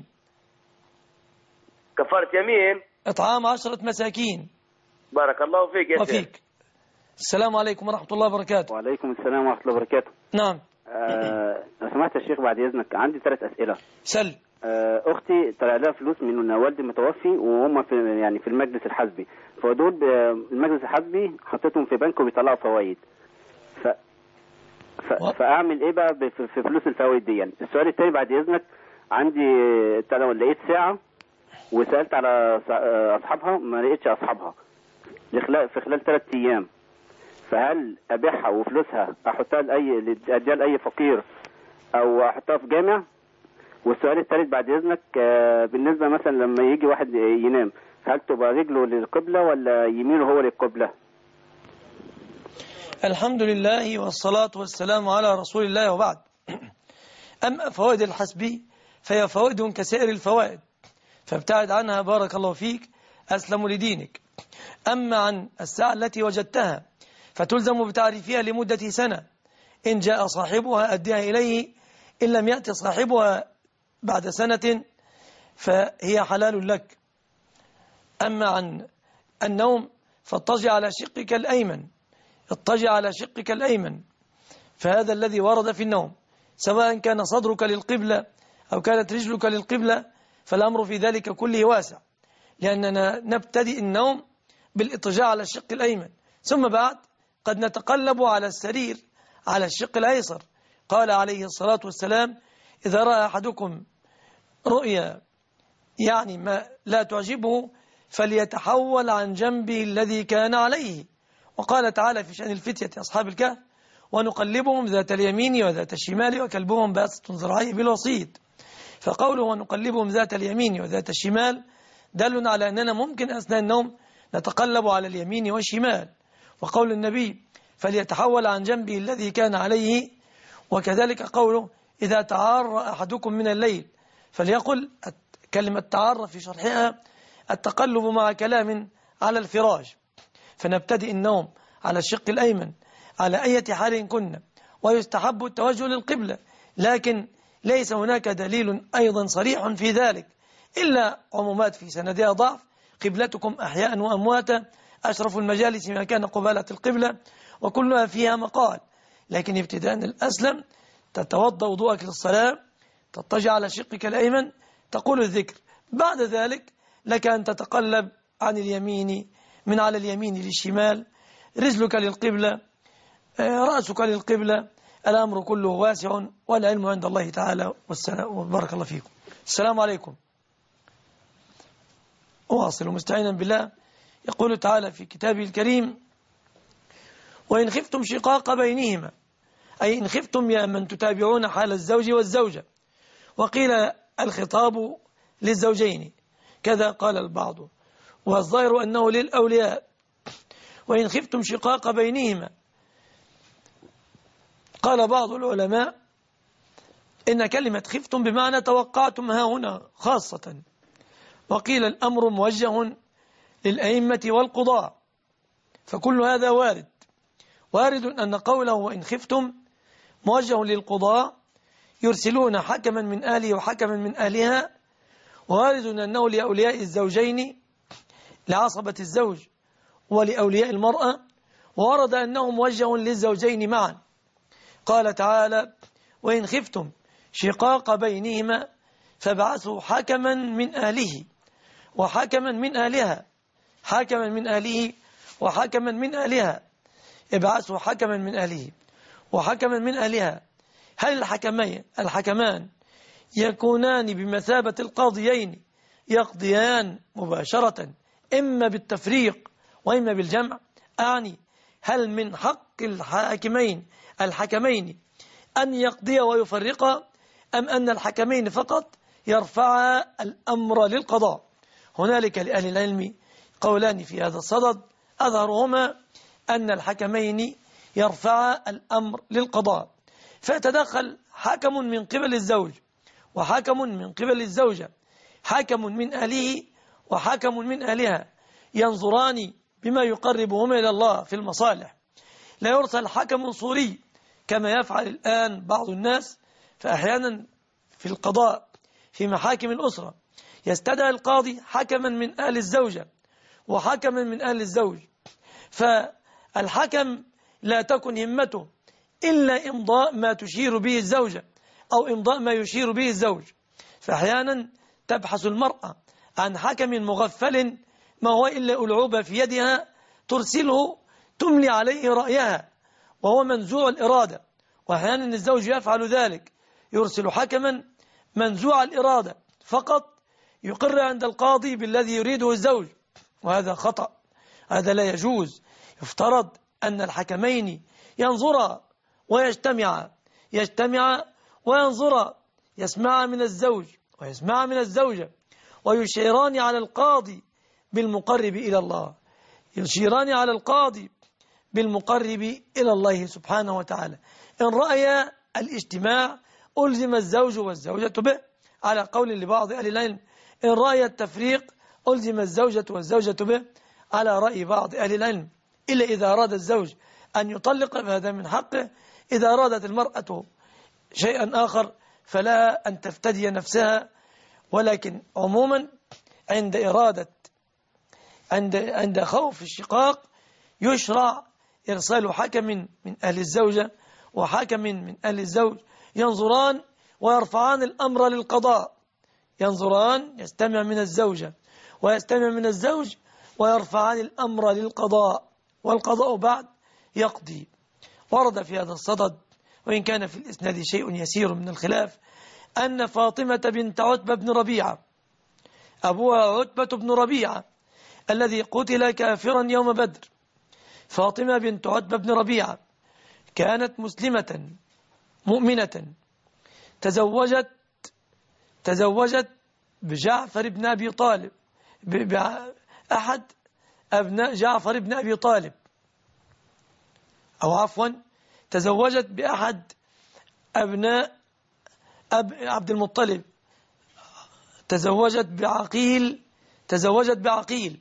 كفارة يمين؟ إطعام عشرة مساكين. بارك الله فيك يا وفيك. شيخ. السلام عليكم ورحمة الله وبركاته. وعليكم السلام ورحمة الله وبركاته. نعم. آه لو سمحت يا شيخ بعد إذنك عندي ثلاث أسئلة. سل. آه أختي طلع لها فلوس من والدي متوفي وهم في يعني في المجلس الحزبي، فدول المجلس الحزبي حطيتهم في بنك وبيطلعوا فوائد. ف... ف... فأعمل إيه بقى في فلوس الفوائد دي؟ يعني السؤال الثاني بعد إذنك، عندي لقيت ساعة وسألت على أصحابها ما لقيتش أصحابها في خلال ثلاث أيام، فهل أبيعها وفلوسها أحطها لأي أديها لأي فقير أو أحطها في جامع؟ والسؤال الثالث بعد إذنك بالنسبة مثلا لما يجي واحد ينام، هل تبقى رجله للقبلة ولا يمينه هو للقبلة؟ الحمد لله والصلاة والسلام على رسول الله، وبعد. أما فوائد الحسبي فهي فوائد كسائر الفوائد، فابتعد عنها بارك الله فيك أسلم لدينك. أما عن الساعة التي وجدتها فتلزم بتعريفها لمدة سنة، إن جاء صاحبها أديها إليه، إن لم يأتي صاحبها بعد سنة فهي حلال لك. أما عن النوم فاضطجع على شقك الأيمن، اضطجع على شقك الأيمن، فهذا الذي ورد في النوم، سواء كان صدرك للقبلة أو كانت رجلك للقبلة، فالأمر في ذلك كله واسع، لأننا نبتدئ النوم بالاضطجاع على الشق الأيمن، ثم بعد قد نتقلب على السرير على الشق الأيسر. قال عليه الصلاة والسلام إذا رأى أحدكم رؤيا يعني ما لا تعجبه فليتحول عن جنبه الذي كان عليه. وقال تعالى في شأن الفتية أصحاب الكهف ونقلبهم ذات اليمين وذات الشمال وكلبهم باسط ذراعيه بالوسيط. فقوله ونقلبهم ذات اليمين وذات الشمال دل على أننا ممكن أثناء النوم نتقلب على اليمين والشمال. وقول النبي فليتحول عن جنبه الذي كان عليه، وكذلك قوله إذا تعار أحدكم من الليل فليقل، كلمة تعار في شرحها التقلب مع كلام على الفراش. فنبتدئ النوم على الشق الأيمن على أي حال كنا، ويستحب التوجه للقبلة، لكن ليس هناك دليل أيضا صريح في ذلك إلا عمومات في سندها ضعف. قبلتكم أحياء وأمواتا، أشرف المجالس ما كان قبالة القبلة، وكلها فيها مقال. لكن ابتداء الأسلم تتوضأ وضوءك للصلاة، تضطجع على شقك الأيمن، تقول الذكر، بعد ذلك لك أن تتقلب عن اليمين من على اليمين للشمال، رجلك للقبلة، رأسك للقبلة. الأمر كله واسع والعلم عند الله تعالى. والسلام وبارك الله فيكم. السلام عليكم. أواصل مستعينا بالله. يقول تعالى في كتابه الكريم وإن خفتم شقاق بينهما، أي إن خفتم يا من تتابعون حال الزوج والزوجة، وقيل الخطاب للزوجين كذا قال البعض، والظاهر أنه للأولياء. وإن خفتم شقاق بينهما، قال بعض العلماء إن كلمة خفتم بمعنى توقعتم ها هنا خاصة، وقيل الأمر موجه للأئمة والقضاء، فكل هذا وارد. وارد أن قوله وإن خفتم موجه للقضاء يرسلون حكما من أهله وحكما من أهلها، ووارد أنه لأولياء الزوجين لعصبة الزوج ولأولياء المرأة، وورد أنه موجه للزوجين معا. قال تعالى وإن خفتم شقاق بينهما فابعثوا حكما من أهله، وحكما من أهلها، حكما من أهله وحكما من أهلها، ابعثوا حكما من أهله وحكما من أهلها. هل الحكمين الحكمان يكونان بمثابة القاضيين يقضيان مباشرة إما بالتفريق وإما بالجمع؟ أعني هل من حق الحاكمين الحكمين أن يقضي ويفرقا، أم أن الحكمين فقط يرفع الأمر للقضاء؟ هنالك لأهل العلم قولان في هذا الصدد، أظهرهما أن الحكمين يرفع الأمر للقضاء، فيتدخل حكم من قبل الزوج وحكم من قبل الزوجة، حكم من أهله وحكم من أهلها، ينظران بما يقربهما إلى الله في المصالح. لا يرسل حكم صوري كما يفعل الآن بعض الناس، فأحيانا في القضاء في محاكم الأسرة يستدعي القاضي حكما من أهل الزوجة وحكما من أهل الزوج، فالحكم لا تكن همته إلا إمضاء ما تشير به الزوجة أو إمضاء ما يشير به الزوج. فأحيانا تبحث المرأة عن حكم مغفل ما هو إلا ألعوبة في يدها ترسله تملي عليه رأيها وهو منزوع الإرادة، وأحيانا الزوج يفعل ذلك، يرسل حكما منزوع الإرادة فقط يقر عند القاضي بالذي يريده الزوج، وهذا خطأ، هذا لا يجوز. يفترض أن الحكمين ينظرا ويجتمعا يجتمعا وينظرا، يسمع من الزوج ويسمع من الزوجة، ويشيران على القاضي بالمقرب إلى الله، يشيران على القاضي بالمقرب إلى الله سبحانه وتعالى. إن رأي الاجتماع ألزم الزوج والزوجة به على قول لبعض أهل العلم، إن رأي التفريق ألزم الزوجة والزوجة به على رأي بعض أهل العلم، إلا إذا أراد الزوج أن يطلق فهذا من حقه، إذا أرادت المرأة شيئا آخر فلا أن تفتدي نفسها. ولكن عموما عند إرادة عند عند خوف الشقاق يشرع إرسال حكم من أهل الزوجة وحكم من أهل الزوج، ينظران ويرفعان الأمر للقضاء، ينظران يستمع من الزوجة ويستمع من الزوج ويرفعان الأمر للقضاء، والقضاء بعد يقضي. ورد في هذا الصدد، وإن كان في الإسناد شيء يسير من الخلاف، أن فاطمة بنت عتبة بن ربيعة أبوها عتبة بن ربيعة الذي قتل كافرا يوم بدر، فاطمة بنت عتبة بن ربيعة كانت مسلمة مؤمنة، تزوجت تزوجت بجعفر بن أبي طالب، بأحد أبناء جعفر بن أبي طالب، أو عفوا تزوجت بأحد أبناء أب عبد المطلب، تزوجت بعقيل تزوجت بعقيل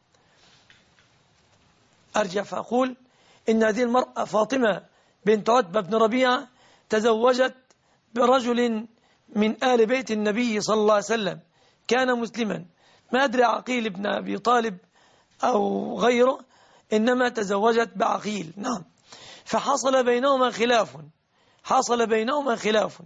أرجع فأقول إن هذه المرأة فاطمة بنت عتبة بن ربيعة تزوجت برجل من آل بيت النبي صلى الله عليه وسلم، كان مسلما، ما أدري عقيل بن أبي طالب أو غيره، إنما تزوجت بعقيل. نعم، فحصل بينهما خلاف حصل بينهما خلاف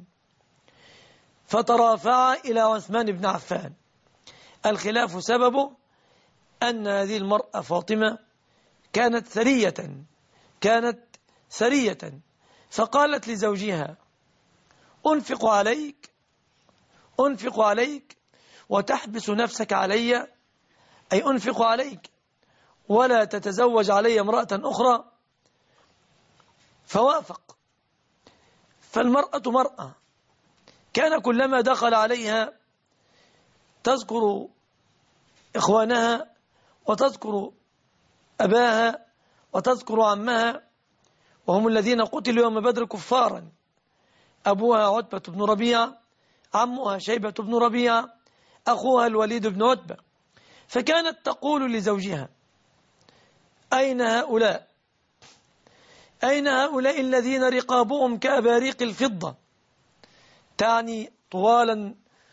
فترافع إلى عثمان بن عفان. الخلاف سببه أن هذه المرأة فاطمة كانت ثرية كانت ثرية فقالت لزوجها: أنفق عليك أنفق عليك وتحبس نفسك علي، أي أنفق عليك ولا تتزوج علي امرأة أخرى. فوافق. فالمرأة مرأة، كان كلما دخل عليها تذكر إخوانها وتذكر أباها وتذكر عمها، وهم الذين قتلوا يوم بدر كفارا، أبوها عتبة بن ربيعة، عمها شيبة بن ربيعة، أخوها الوليد بن عتبة. فكانت تقول لزوجها: أين هؤلاء أين هؤلاء الذين رقابهم كأباريق الفضة، تعني طوالا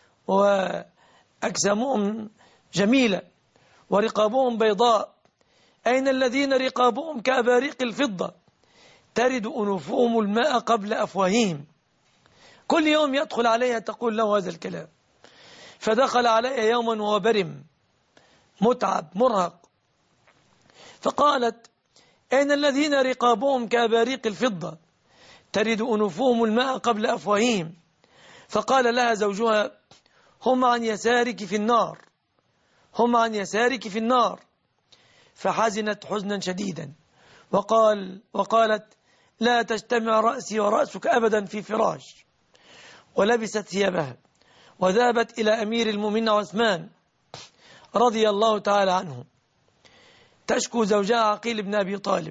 وأجسامهم جميلة ورقابهم بيضاء، أين الذين رقابهم كأباريق الفضة ترد أنوفهم الماء قبل أفواههم. كل يوم يدخل عليها تقول له هذا الكلام. فدخل عليها يوما وهو برم متعب مرهق. فقالت: أين الذين رقابهم كأباريق الفضة ترد أنوفهم الماء قبل أفواههم؟ فقال لها زوجها: هم عن يسارك في النار، هم عن يسارك في النار. فحزنت حزنا شديدا وقال وقالت: لا تجتمع رأسي ورأسك أبدا في فراش. ولبست ثيابها وذهبت إلى أمير المؤمنين عثمان رضي الله تعالى عنه تشكو زوجها عقيل بن أبي طالب.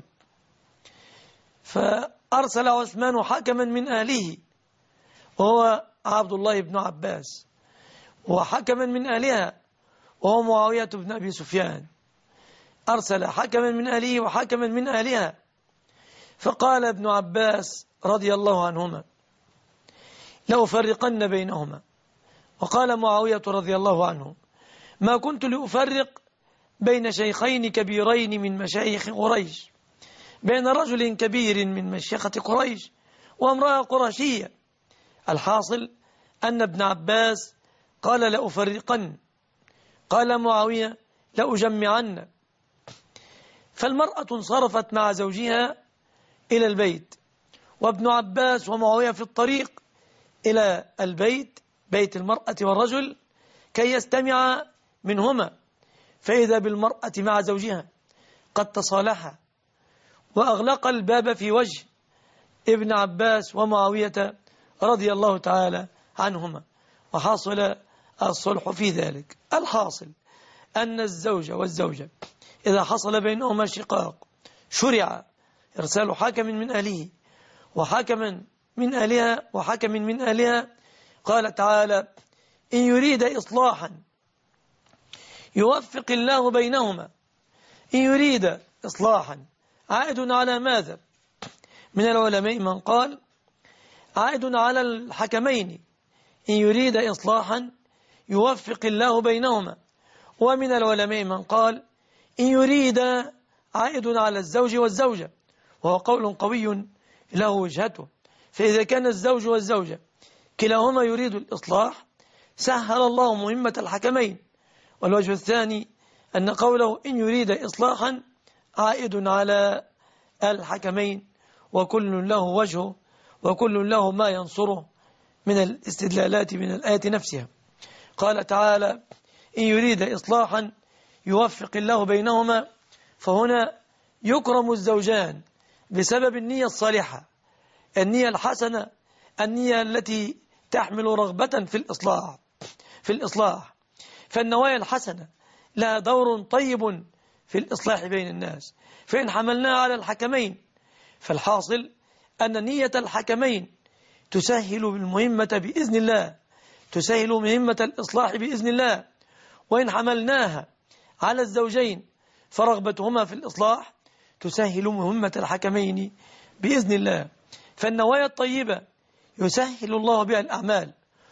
فأرسل عثمان حكما من أهله وهو عبد الله بن عباس، وحكما من أهلها وهو معاوية بن أبي سفيان. أرسل حكما من أهله وحكما من أهلها. فقال ابن عباس رضي الله عنهما: لأفرقن بينهما. وقال معاوية رضي الله عنه: ما كنت لأفرق بين شيخين كبيرين من مشايخ قريش، بين رجل كبير من مشيخة قريش وامرأة قرشية. الحاصل أن ابن عباس قال: لأفرقن، قال معاوية: لأجمعن. فالمرأة انصرفت مع زوجها إلى البيت، وابن عباس ومعاوية في الطريق إلى البيت، بيت المرأة والرجل، كي يستمع منهما. فإذا بالمرأة مع زوجها قد تصالحا وأغلق الباب في وجه ابن عباس ومعاوية رضي الله تعالى عنهما، وحصل الصلح في ذلك. الحاصل أن الزوج والزوجة إذا حصل بينهما شقاق شرع إرسال حكم من أهله وحكما من أهلها وحكم من أهلها. قال تعالى: إن يريد إصلاحا يوفق الله بينهما. إن يريد إصلاحا عائد على ماذا؟ من العلماء من قال عائد على الحكمين، إن يريد إصلاحا يوفق الله بينهما. ومن العلماء من قال إن يريد عائد على الزوج والزوجة، وهو قول قوي له وجهته. فإذا كان الزوج والزوجة كلاهما يريد الإصلاح سهل الله مهمة الحكمين. والوجه الثاني أن قوله إن يريد إصلاحا عائد على الحكمين، وكل له وجهه وكل له ما ينصره من الاستدلالات من الآية نفسها. قال تعالى: إن يريد إصلاحا يوفق الله بينهما. فهنا يكرم الزوجان بسبب النية الصالحة، النية الحسنة، النية التي تحمل رغبة في الإصلاح في الإصلاح فالنوايا الحسنة لها دور طيب في الإصلاح بين الناس. فإن حملناها على الحكمين فالحاصل أن نية الحكمين تسهل المهمة بإذن الله، تسهل مهمة الإصلاح بإذن الله. وإن حملناها على الزوجين فرغبتهما في الإصلاح تسهل مهمة الحكمين بإذن الله. فالنوايا الطيبة يسهل الله بها الأعمال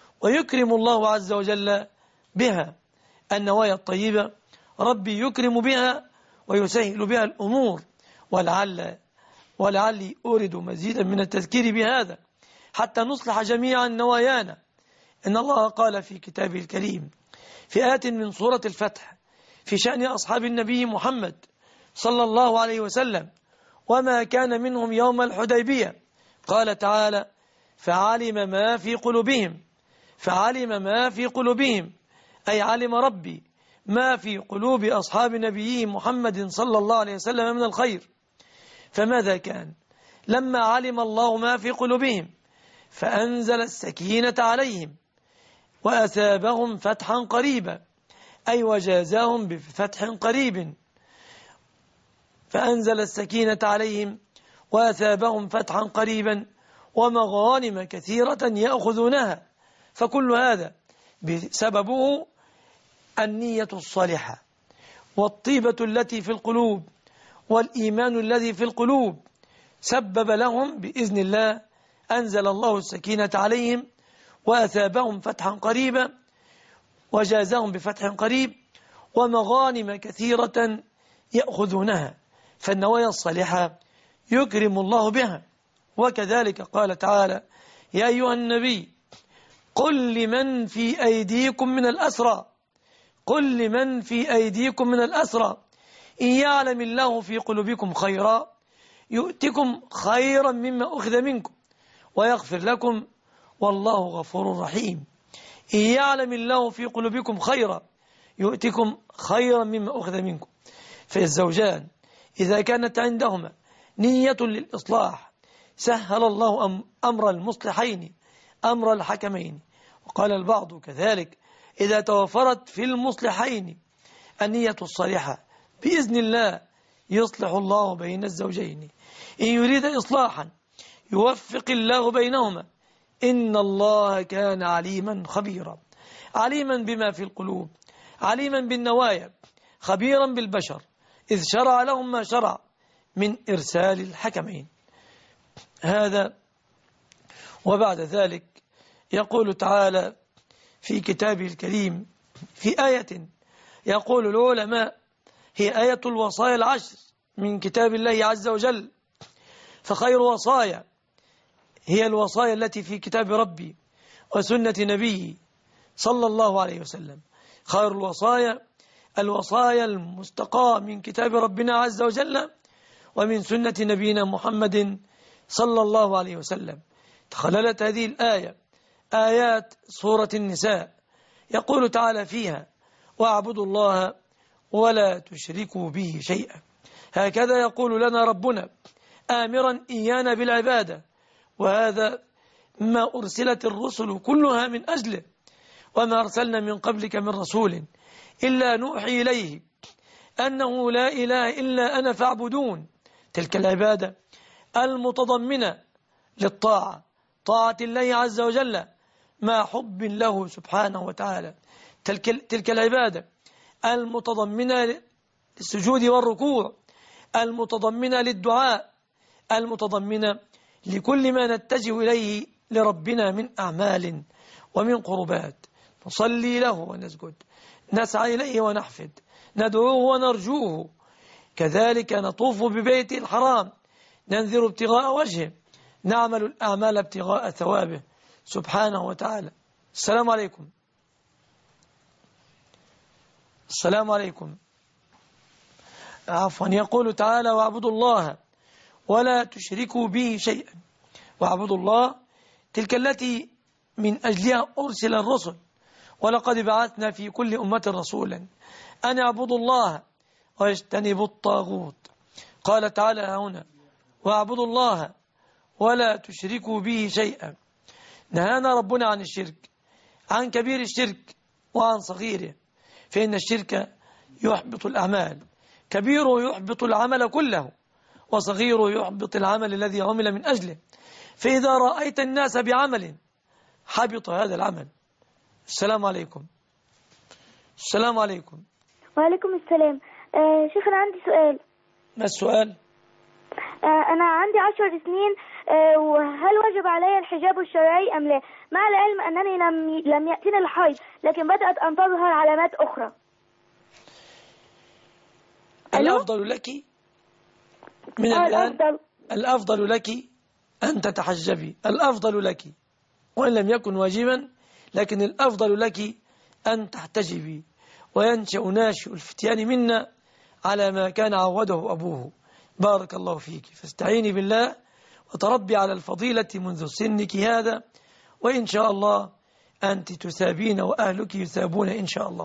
ويكرم الله عز وجل بها. النوايا الطيبة ربي يكرم بها ويسهل بها الأمور. ولعل ولعلي أورد مزيدا من التذكير بهذا حتى نصلح جميعا نوايانا. إن الله قال في كتابه الكريم في آية من سورة الفتح في شأن أصحاب النبي محمد صلى الله عليه وسلم: وما كان منهم يوم الحديبية. قال تعالى: فعلم ما في قلوبهم فعلم ما في قلوبهم أي علم ربي ما في قلوب أصحاب نبيه محمد صلى الله عليه وسلم من الخير. فماذا كان لما علم الله ما في قلوبهم؟ فأنزل السكينة عليهم وأثابهم فتحا قريبا، أي وجازاهم بفتح قريب. فأنزل السكينة عليهم وأثابهم فتحا قريبا ومغانم كثيرة يأخذونها. فكل هذا بسببه النية الصالحة والطيبة التي في القلوب والإيمان الذي في القلوب سبب لهم بإذن الله أنزل الله السكينة عليهم وأثابهم فتحا قريبا وجازهم بفتح قريب ومغانم كثيرة يأخذونها. فالنوايا الصالحة يكرم الله بها. وكذلك قال تعالى: يا أيها النبي قل لمن في أيديكم من الأسرى قل لمن في أيديكم من الأسرى إن يعلم الله في قلوبكم خيرا يؤتكم خيرا مما أخذ منكم ويغفر لكم والله غفور رحيم. إن يعلم الله في قلوبكم خيرا يؤتكم خيرا مما أخذ منكم. فالزوجان إذا كانت عندهما نية للإصلاح سهل الله أمر المصلحين أمر الحكمين. وقال البعض كذلك إذا توفرت في المصلحين النية الصالحة بإذن الله يصلح الله بين الزوجين. إن يريد إصلاحا يوفق الله بينهما إن الله كان عليما خبيرا، عليما بما في القلوب، عليما بالنوايا، خبيرا بالبشر، إذ شرع لهم ما شرع من إرسال الحكمين. هذا وبعد ذلك يقول تعالى في كتابه الكريم في آية يقول العلماء هي آية الوصايا العشر من كتاب الله عز وجل. فخير وصايا هي الوصايا التي في كتاب ربي وسنة نبيه صلى الله عليه وسلم. خير الوصايا الوصايا المستقاة من كتاب ربنا عز وجل ومن سنة نبينا محمد صلى الله عليه وسلم. تخللت هذه الآية آيات سورة النساء يقول تعالى فيها واعبدوا الله ولا تشركوا به شيئا. هكذا يقول لنا ربنا آمرا إيانا بالعبادة، وهذا ما أرسلت الرسل كلها من أجله، وما أرسلنا من قبلك من رسول إلا نوحي إليه أنه لا إله إلا أنا فاعبدون. تلك العبادة المتضمنة للطاعة، طاعة الله عز وجل مع حب له سبحانه وتعالى. تلك, تلك العبادة المتضمنة للسجود والركوع، المتضمنة للدعاء، المتضمنة لكل ما نتجه إليه لربنا من أعمال ومن قربات. نصلي له ونسجد، نسعى إليه ونحفد، ندعوه ونرجوه، كذلك نطوف ببيته الحرام، ننذر ابتغاء وجهه، نعمل الأعمال ابتغاء ثوابه سبحانه وتعالى. السلام عليكم. السلام عليكم. عفوا. يقول تعالى واعبدوا الله ولا تشركوا به شيئا. واعبدوا الله تلك التي من أجلها أرسل الرسل، ولقد بعثنا في كل أمة رسولا أن اعبدوا الله واجتنبوا الطاغوت. قال تعالى هنا واعبدوا الله ولا تشركوا به شيئا. نهانا ربنا عن الشرك، عن كبير الشرك وعن صغيره، فإن الشرك يحبط الأعمال، كبيره يحبط العمل كله، وصغيره يحبط العمل الذي عمل من أجله. فإذا رأيت الناس بعمل حبط هذا العمل. السلام عليكم. السلام عليكم. وعليكم السلام. آه شيخ أنا عندي سؤال. ما السؤال؟ آه أنا عندي عشر سنين، آه وهل وجب علي الحجاب الشرعي أم لا؟ مع العلم أنني لم لم يأتيني الحيض، لكن بدأت أن تظهر علامات أخرى. الأفضل لك من آه الآن الأفضل. الأفضل لك أن تتحجبي، الأفضل لك، وإن لم يكن واجبا لكن الأفضل لك أن تحتجبي. وينشأ ناشئ الفتيان منا على ما كان عوده أبوه. بارك الله فيك. فاستعيني بالله وتربي على الفضيلة منذ سنك هذا، وإن شاء الله أنت تثابين وأهلك يثابون إن شاء الله.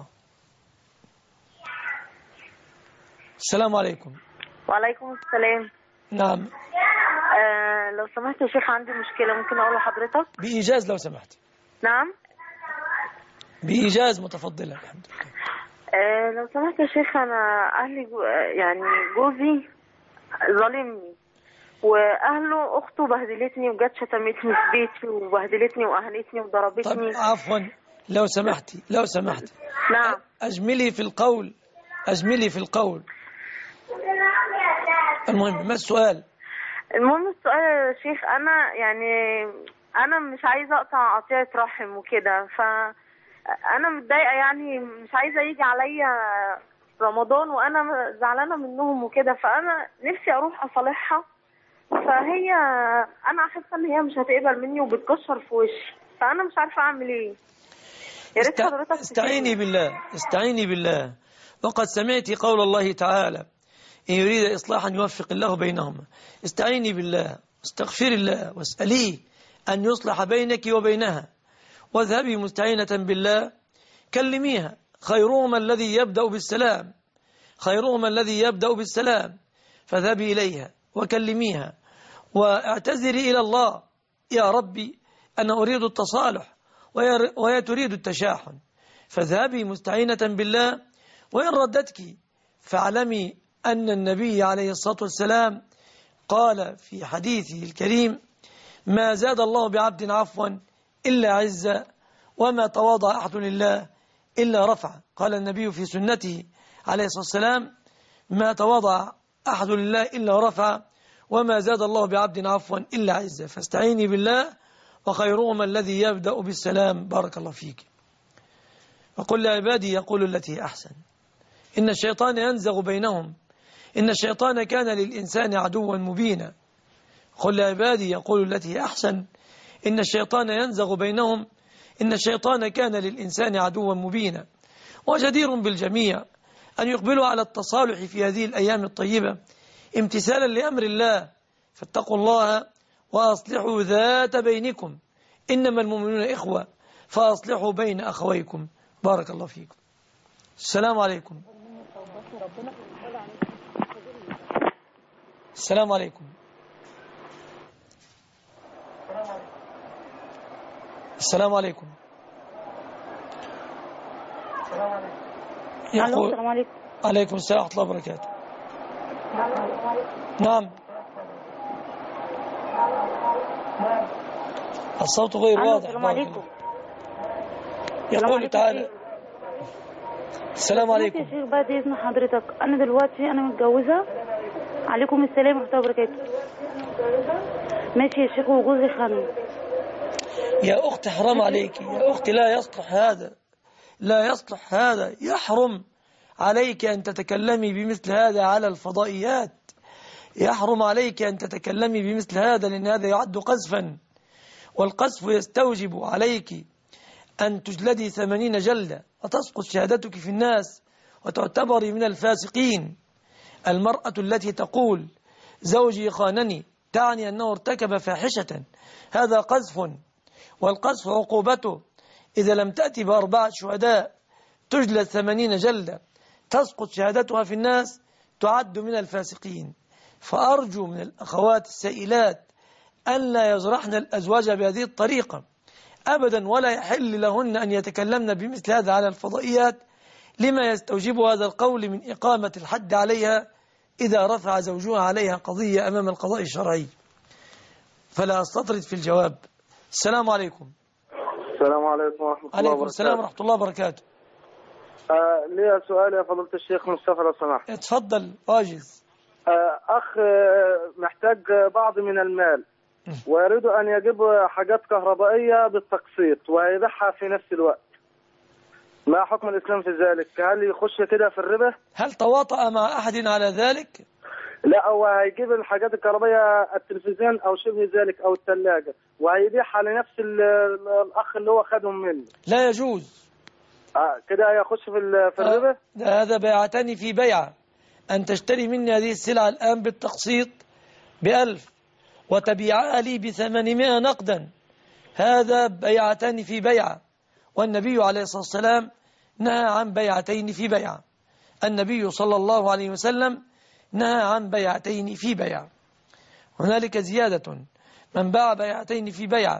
السلام عليكم. وعليكم السلام. نعم. آه لو سمحت يا شيخ عندي مشكلة، ممكن أقول لحضرتك؟ بإيجاز لو سمحت. نعم. بإيجاز متفضلة. الحمد لله. آه لو سمحت يا شيخ، أنا أهلي جو يعني جوزي ظالمني، وأهله أخته بهدلتني وجت شتمتني في بيتي وبهدلتني وأهنتني وضربتني. طب عفوا لو سمحتي لو سمحتي نعم. أجملي في القول، أجملي في القول. المهم ما السؤال؟ المهم السؤال يا شيخ، أنا يعني أنا مش عايزة أقطع قطيعة رحم وكده، فأنا متضايقة، يعني مش عايزة يجي عليا رمضان وأنا زعلانة منهم وكده، فأنا نفسي أروح أصالحها، فهي أنا حاسة إن هي مش هتقبل مني وبتكشر في وشي، فأنا مش عارفة أعمل إيه. يا ريت حضرتك استعيني بالله استعيني بالله. وقد سمعت قول الله تعالى إن يريد إصلاحا يوفق الله بينهما. استعيني بالله واستغفر الله واسأليه أن يصلح بينك وبينها، واذهبي مستعينة بالله. كلميها، خيرهما الذي يبدأ بالسلام، خيرهما الذي يبدأ بالسلام. فاذهبي إليها وكلميها واعتذري إلى الله، يا ربي أنا أريد التصالح وهي تريد التشاحن. فاذهبي مستعينة بالله، وإن ردتك فاعلمي أن النبي عليه الصلاة والسلام قال في حديثه الكريم ما زاد الله بعبد عفوا إلا عزا وما تواضع أحد لله إلا رفع. قال النبي في سنته عليه الصلاة والسلام ما تواضع أحد لله إلا رفع وما زاد الله بعبد عفوا إلا عزا. فاستعيني بالله، وخيرهما الذي يبدأ بالسلام. بارك الله فيك. وقل لعبادي يقول التي أحسن إن الشيطان ينزغ بينهم إن الشيطان كان للإنسان عدوا مبينا. قل لعبادي يقول التي أحسن إن الشيطان ينزغ بينهم إن الشيطان كان للإنسان عدوا مبينا. وجدير بالجميع أن يقبلوا على التصالح في هذه الأيام الطيبة امتثالا لأمر الله. فاتقوا الله وأصلحوا ذات بينكم إنما المؤمنون إخوة فأصلحوا بين أخويكم. بارك الله فيكم. السلام عليكم. السلام عليكم. السلام عليكم. يقول السلام عليكم. عليكم السلام ورحمة الله وبركاته. نعم الصوت غير واضح. السلام عليكم. يقول تعالى السلام عليكم. يا شيخ بعد إذن حضرتك أنا دلوقتي أنا متجوزة. عليكم السلام ورحمة الله وبركاته. ماشي يا شيخ وجوزي خانم. يا أختي حرام عليك يا أختي، لا يصلح هذا لا يصلح هذا. يحرم عليك أن تتكلمي بمثل هذا على الفضائيات. يحرم عليك أن تتكلمي بمثل هذا، لأن هذا يعد قذفا، والقذف يستوجب عليك أن تجلدي ثمانين جلدة وتسقط شهادتك في الناس وتعتبري من الفاسقين. المرأة التي تقول زوجي خانني تعني أنه ارتكب فاحشة، هذا قذف، والقذف عقوبته إذا لم تأتي بأربعة شهداء تجلد ثمانين جلدة تسقط شهادتها في الناس تعد من الفاسقين. فأرجو من الأخوات السائلات أن لا يجرحن الأزواج بهذه الطريقة أبدا، ولا يحل لهن أن يتكلمن بمثل هذا على الفضائيات، لما يستوجب هذا القول من إقامة الحد عليها إذا رفع زوجها عليها قضية أمام القضاء الشرعي. فلا أستطرد في الجواب. السلام عليكم. السلام عليكم ورحمة الله وبركاته. عليكم السلام ورحمة الله وبركاته. آه لي سؤال يا فضيلة الشيخ مصطفى لو سمحت. اتفضل واجز. آه أخ محتاج بعض من المال ويريد أن يجيب حاجات كهربائية بالتقسيط ويبيعها في نفس الوقت، ما حكم الإسلام في ذلك؟ هل يخش كده في الربا؟ هل تواطأ مع أحد على ذلك؟ لا، هو هيجيب الحاجات الكهربائية التلفزيون أو شبه ذلك أو الثلاجة وهيبيعها لنفس الأخ اللي هو خدهم منه. لا يجوز. آه كده هيخش في في الربا؟ آه هذا بيعتني في بيعة. أن تشتري مني هذه السلعة الآن بالتقسيط بألف وتبيعها لي بثمانمائة نقدا، هذا بيعتان في بيعة. والنبي عليه الصلاة والسلام نهى عن بيعتين في بيعة. النبي صلى الله عليه وسلم نهى عن بيعتين في بيعة. هنالك زيادة، من باع بيعتين في بيعة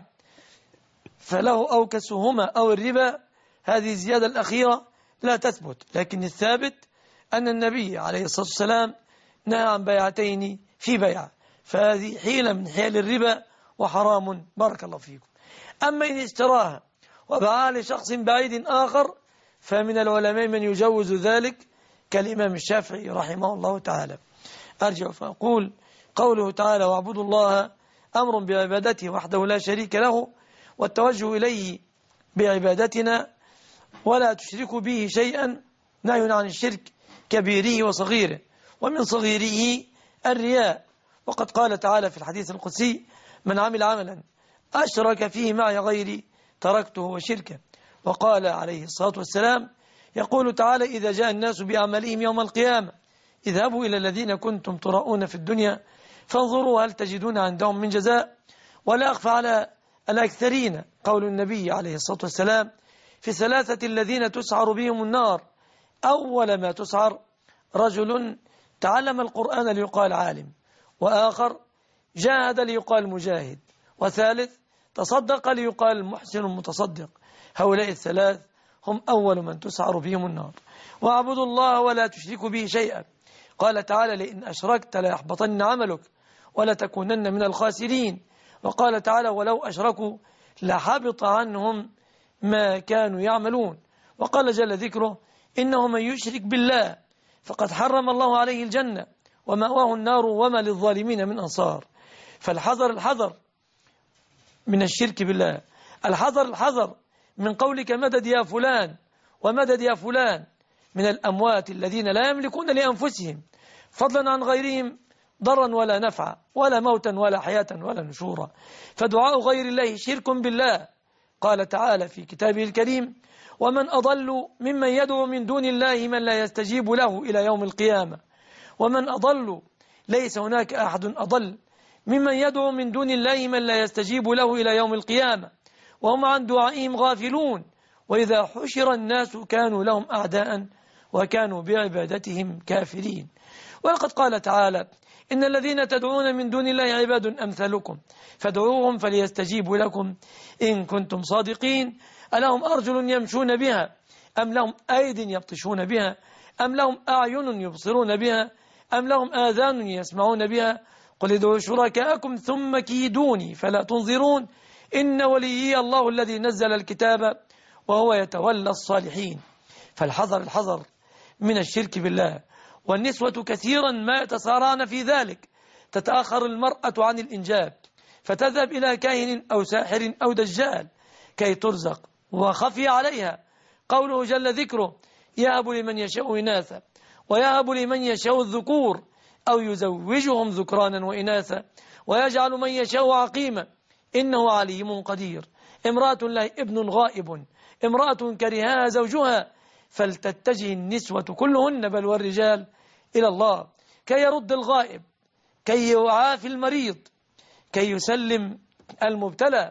فله أوكسهما أو الربا، هذه الزيادة الأخيرة لا تثبت، لكن الثابت أن النبي عليه الصلاة والسلام نهى عن بيعتين في بيعة، فهذه حيلة من حيل الربا وحرام. بارك الله فيكم. أما إن اشتراها وباعها لشخص بعيد آخر فمن العلماء من يجوز ذلك كالإمام الشافعي رحمه الله تعالى. أرجع فأقول قوله تعالى واعبدوا الله أمر بعبادته وحده لا شريك له والتوجه إليه بعبادتنا ولا تشركوا به شيئا، نهي عن الشرك كبيره وصغيره، ومن صغيره الرياء. وقد قال تعالى في الحديث القدسي من عمل عملا أشرك فيه معي غيري تركته وشركه. وقال عليه الصلاة والسلام يقول تعالى إذا جاء الناس بأعمالهم يوم القيامة اذهبوا إلى الذين كنتم تراءون في الدنيا فانظروا هل تجدون عندهم من جزاء. ولا أخفى على الأكثرين قول النبي عليه الصلاة والسلام في ثلاثة الذين تسعر بهم النار أول ما تسعر رجل تعلم القرآن ليقال عالم، وآخر جاهد ليقال مجاهد، وثالث تصدق ليقال محسن متصدق. هؤلاء الثلاث هم أول من تسعر بهم النار. واعبدوا الله ولا تشركوا به شيئا. قال تعالى لئن أشركت ليحبطن عملك ولتكونن من الخاسرين. وقال تعالى ولو أشركوا لحبط عنهم ما كانوا يعملون. وقال جل ذكره إنه من يشرك بالله فقد حرم الله عليه الجنة ومأواه النار وما للظالمين من أنصار. فالحذر الحذر من الشرك بالله، الحذر الحذر من قولك مدد يا فلان ومدد يا فلان من الأموات الذين لا يملكون لأنفسهم فضلا عن غيرهم ضرا ولا نفعا ولا موتا ولا حياة ولا نشورا. فدعاء غير الله شرك بالله. قال تعالى في كتابه الكريم ومن أضل ممن يدعو من دون الله من لا يستجيب له إلى يوم القيامة. ومن أضل ليس هناك أحد أضل ممن يدعو من دون الله من لا يستجيب له إلى يوم القيامة وهم عن دعائهم غافلون. وإذا حشر الناس كانوا لهم أعداء وكانوا بعبادتهم كافرين. ولقد قال تعالى إن الذين تدعون من دون الله عباد أمثالكم فادعوهم فليستجيبوا لكم إن كنتم صادقين. ألهم أرجل يمشون بها أم لهم أيد يبطشون بها أم لهم أعين يبصرون بها أم لهم آذان يسمعون بها قل ادعوا شركاءكم ثم كيدوني فلا تنظرون إن وليي الله الذي نزل الكتاب وهو يتولى الصالحين. فالحذر الحذر من الشرك بالله. والنسوة كثيرا ما يتسارعن في ذلك. تتأخر المرأة عن الإنجاب فتذهب إلى كاهن أو ساحر أو دجال كي ترزق وخفي عليها قوله جل ذكره يهب لمن يشاء إناثا ويهب لمن يشاء الذكور أو يزوجهم ذكرانا وإناثا ويجعل من يشاء عقيما إنه عليم قدير. امرأة لها ابن غائب امرأة كرهها زوجها فلتتجه النسوة كلهن بل والرجال إلى الله كي يرد الغائب كي يعافي المريض كي يسلم المبتلى.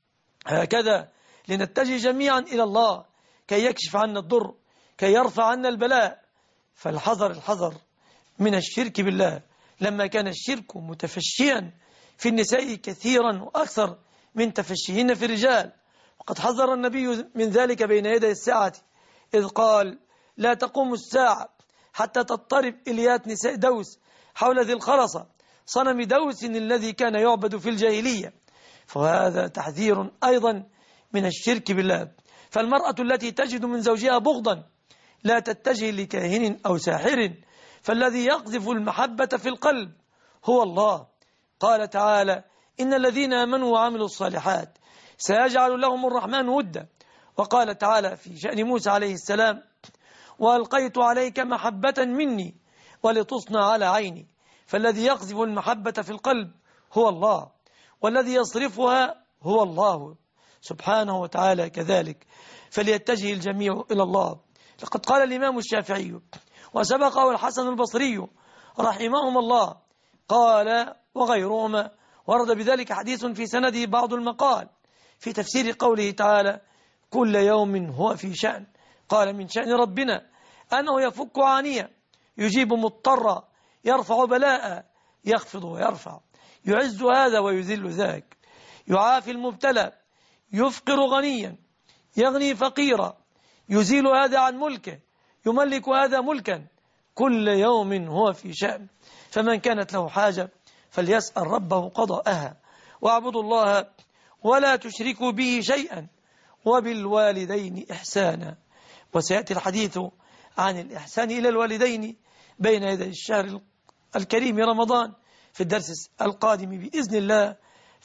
هكذا لنتجه جميعا إلى الله كي يكشف عنا الضر كي يرفع عنا البلاء. فالحذر الحذر من الشرك بالله. لما كان الشرك متفشيا في النساء كثيرا وأكثر من تفشيهن في الرجال. وقد حذر النبي من ذلك بين يدي الساعة إذ قال لا تقوم الساعة حتى تضطرب إليات نساء دوس حول ذي الخرصة صنم دوس الذي كان يعبد في الجاهلية. فهذا تحذير أيضا من الشرك بالله. فالمرأة التي تجد من زوجها بغضا لا تتجه لكاهن أو ساحر فالذي يقذف المحبة في القلب هو الله. قال تعالى إن الذين آمنوا وعملوا الصالحات سيجعل لهم الرحمن ودا. وقال تعالى في شأن موسى عليه السلام وألقيت عليك محبة مني ولتصنع على عيني. فالذي يقذف المحبة في القلب هو الله والذي يصرفها هو الله سبحانه وتعالى كذلك. فليتجه الجميع إلى الله. لقد قال الإمام الشافعي وسبقه الحسن البصري رحمهما الله قال وغيرهما ورد بذلك حديث في سنده بعض المقال في تفسير قوله تعالى كل يوم هو في شأن. قال من شأن ربنا أنه يفك عانية يجيب مضطرا يرفع بلاء يخفض ويرفع يعز هذا ويذل ذاك يعافي المبتلى يفقر غنيا يغني فقيرا يزيل هذا عن ملكه يملك هذا ملكا كل يوم هو في شأن. فمن كانت له حاجة فليسأل ربه قضاءها. واعبدوا الله ولا تشركوا به شيئا وبالوالدين إحسانا. وسيأتي الحديث عن الإحسان إلى الوالدين بين يدي الشهر الكريم رمضان في الدرس القادم بإذن الله.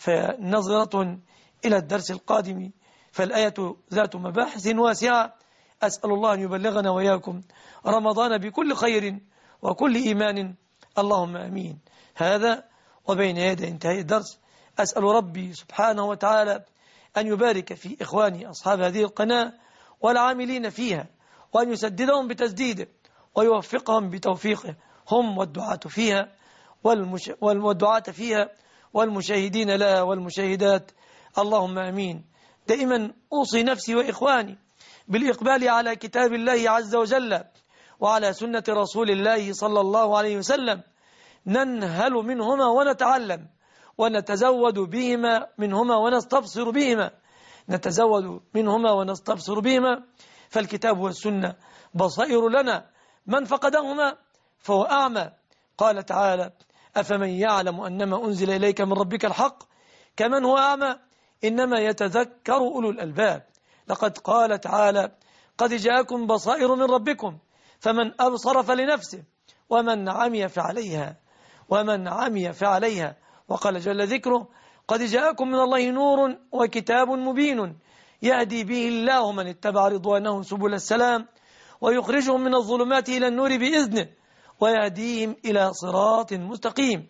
فنظرة إلى الدرس القادم فالآية ذات مباحث واسعة. أسأل الله أن يبلغنا وإياكم رمضان بكل خير وكل إيمان اللهم أمين. هذا وبين يدي انتهاء الدرس أسأل ربي سبحانه وتعالى أن يبارك في إخواني أصحاب هذه القناة والعاملين فيها، وأن يسددهم بتسديده ويوفقهم بتوفيقه هم والدعاة فيها والمش... والدعاة فيها والمشاهدين لها والمشاهدات، اللهم أمين. دائما أوصي نفسي وإخواني بالإقبال على كتاب الله عز وجل وعلى سنة رسول الله صلى الله عليه وسلم، ننهل منهما ونتعلم ونتزود بهما منهما ونستبصر بهما نتزود منهما ونستبصر بهما فالكتاب والسنة بصائر لنا، من فقدهما فهو أعمى. قال تعالى: أفمن يعلم أنما أنزل إليك من ربك الحق كمن هو أعمى إنما يتذكر أولو الألباب. لقد قال تعالى: قد جاءكم بصائر من ربكم فمن أبصر فلنفسه ومن عمي فعليها ومن عمي فعليها. وقال جل ذكره: قد جاءكم من الله نور وكتاب مبين يهدي به الله من اتبع رضوانه سبل السلام ويخرجهم من الظلمات إلى النور بإذنه ويهديهم إلى صراط مستقيم.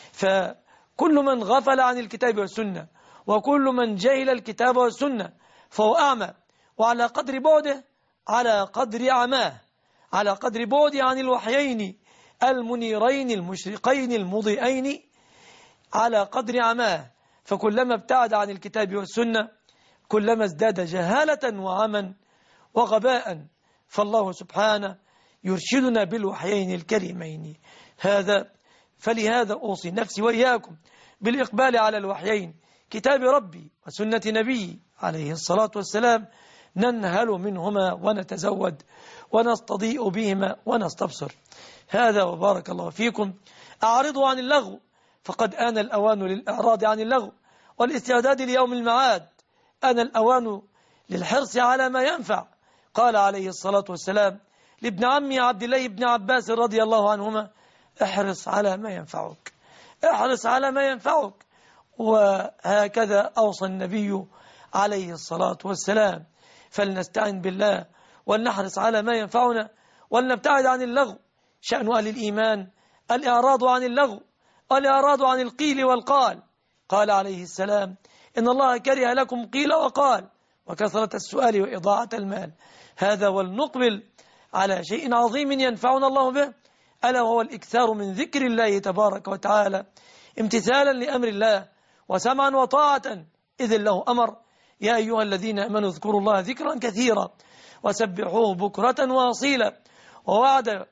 فكل من غفل عن الكتاب والسنة وكل من جهل الكتاب والسنة فهو أعمى، وعلى قدر بعده على قدر عماه، على قدر بعده عن الوحيين المنيرين المشرقين المضيئين على قدر عماه. فكلما ابتعد عن الكتاب والسنة كلما ازداد جهالة وعما وغباء، فالله سبحانه يرشدنا بالوحيين الكريمين. هذا فلهذا أوصي نفسي وإياكم بالإقبال على الوحيين كتاب ربي وسنة نبي عليه الصلاة والسلام، ننهل منهما ونتزود ونستضيء بهما ونستبصر. هذا وبارك الله فيكم. أعرضوا عن اللغو، فقد آن الأوان للإعراض عن اللغو والاستعداد ليوم المعاد، آن الأوان للحرص على ما ينفع. قال عليه الصلاة والسلام لابن عمي عبد الله بن عباس رضي الله عنهما: احرص على ما ينفعك، احرص على ما ينفعك. وهكذا أوصى النبي عليه الصلاة والسلام. فلنستعن بالله ولنحرص على ما ينفعنا ولنبتعد عن اللغو. شأن أهل الإيمان الإعراض عن اللغو والإعراض عن القيل والقال. قال عليه السلام: إن الله كره لكم قيل وقال وكثرة السؤال وإضاعة المال. هذا ولنقبل على شيء عظيم ينفعنا الله به، ألا وهو الإكثار من ذكر الله تبارك وتعالى امتثالا لأمر الله وسمعا وطاعة إذ له أمر. يا أيها الذين آمنوا اذكروا الله ذكرا كثيرا وسبحوه بكرة وأصيلا. ووعد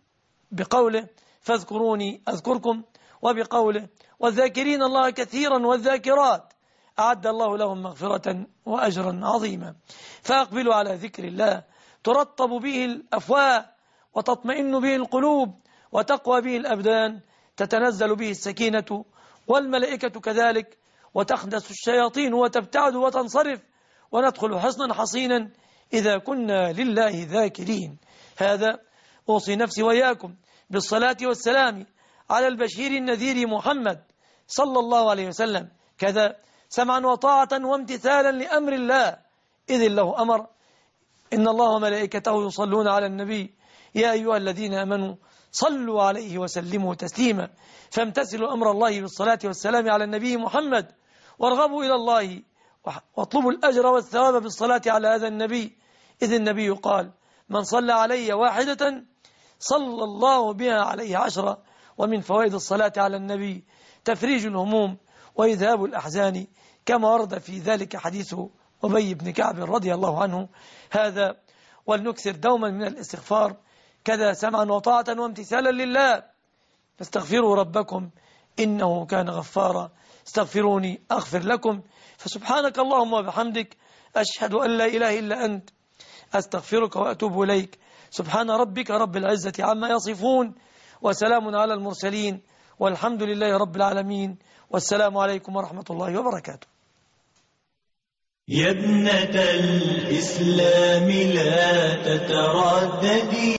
بقوله: فاذكروني أذكركم، وبقوله: والذاكرين الله كثيرا والذاكرات أعد الله لهم مغفرة وأجرا عظيما. فأقبلوا على ذكر الله ترطب به الأفواه وتطمئن به القلوب وتقوى به الأبدان، تتنزل به السكينة والملائكة كذلك، وتخنس الشياطين وتبتعد وتنصرف، وندخل حصنا حصينا إذا كنا لله ذاكرين. هذا أوصي نفسي وإياكم بالصلاة والسلام على البشير النذير محمد صلى الله عليه وسلم، كذا سمعا وطاعة وامتثالا لأمر الله إذ له أمر. إن الله وملائكته يصلون على النبي يا أيها الذين آمنوا صلوا عليه وسلموا تسليما. فامتثلوا أمر الله بالصلاة والسلام على النبي محمد، وارغبوا إلى الله واطلبوا الأجر والثواب بالصلاة على هذا النبي، إذ النبي قال: من صلى علي واحدة صلى الله بها عليه عشرة. ومن فوائد الصلاة على النبي تفريج الهموم وإذهاب الأحزان، كما ورد في ذلك حديث أبي بن كعب رضي الله عنه. هذا ولنكثر دوما من الاستغفار، كذا سمعا وطاعة وامتثالا لله. فاستغفروا ربكم إنه كان غفارا. استغفروني أغفر لكم. فسبحانك اللهم وبحمدك أشهد أن لا إله إلا أنت أستغفرك وأتوب إليك. سبحان ربك رب العزة عما يصفون وسلام على المرسلين والحمد لله رب العالمين، والسلام عليكم ورحمة الله وبركاته. يا ابنة الإسلام لا تترددي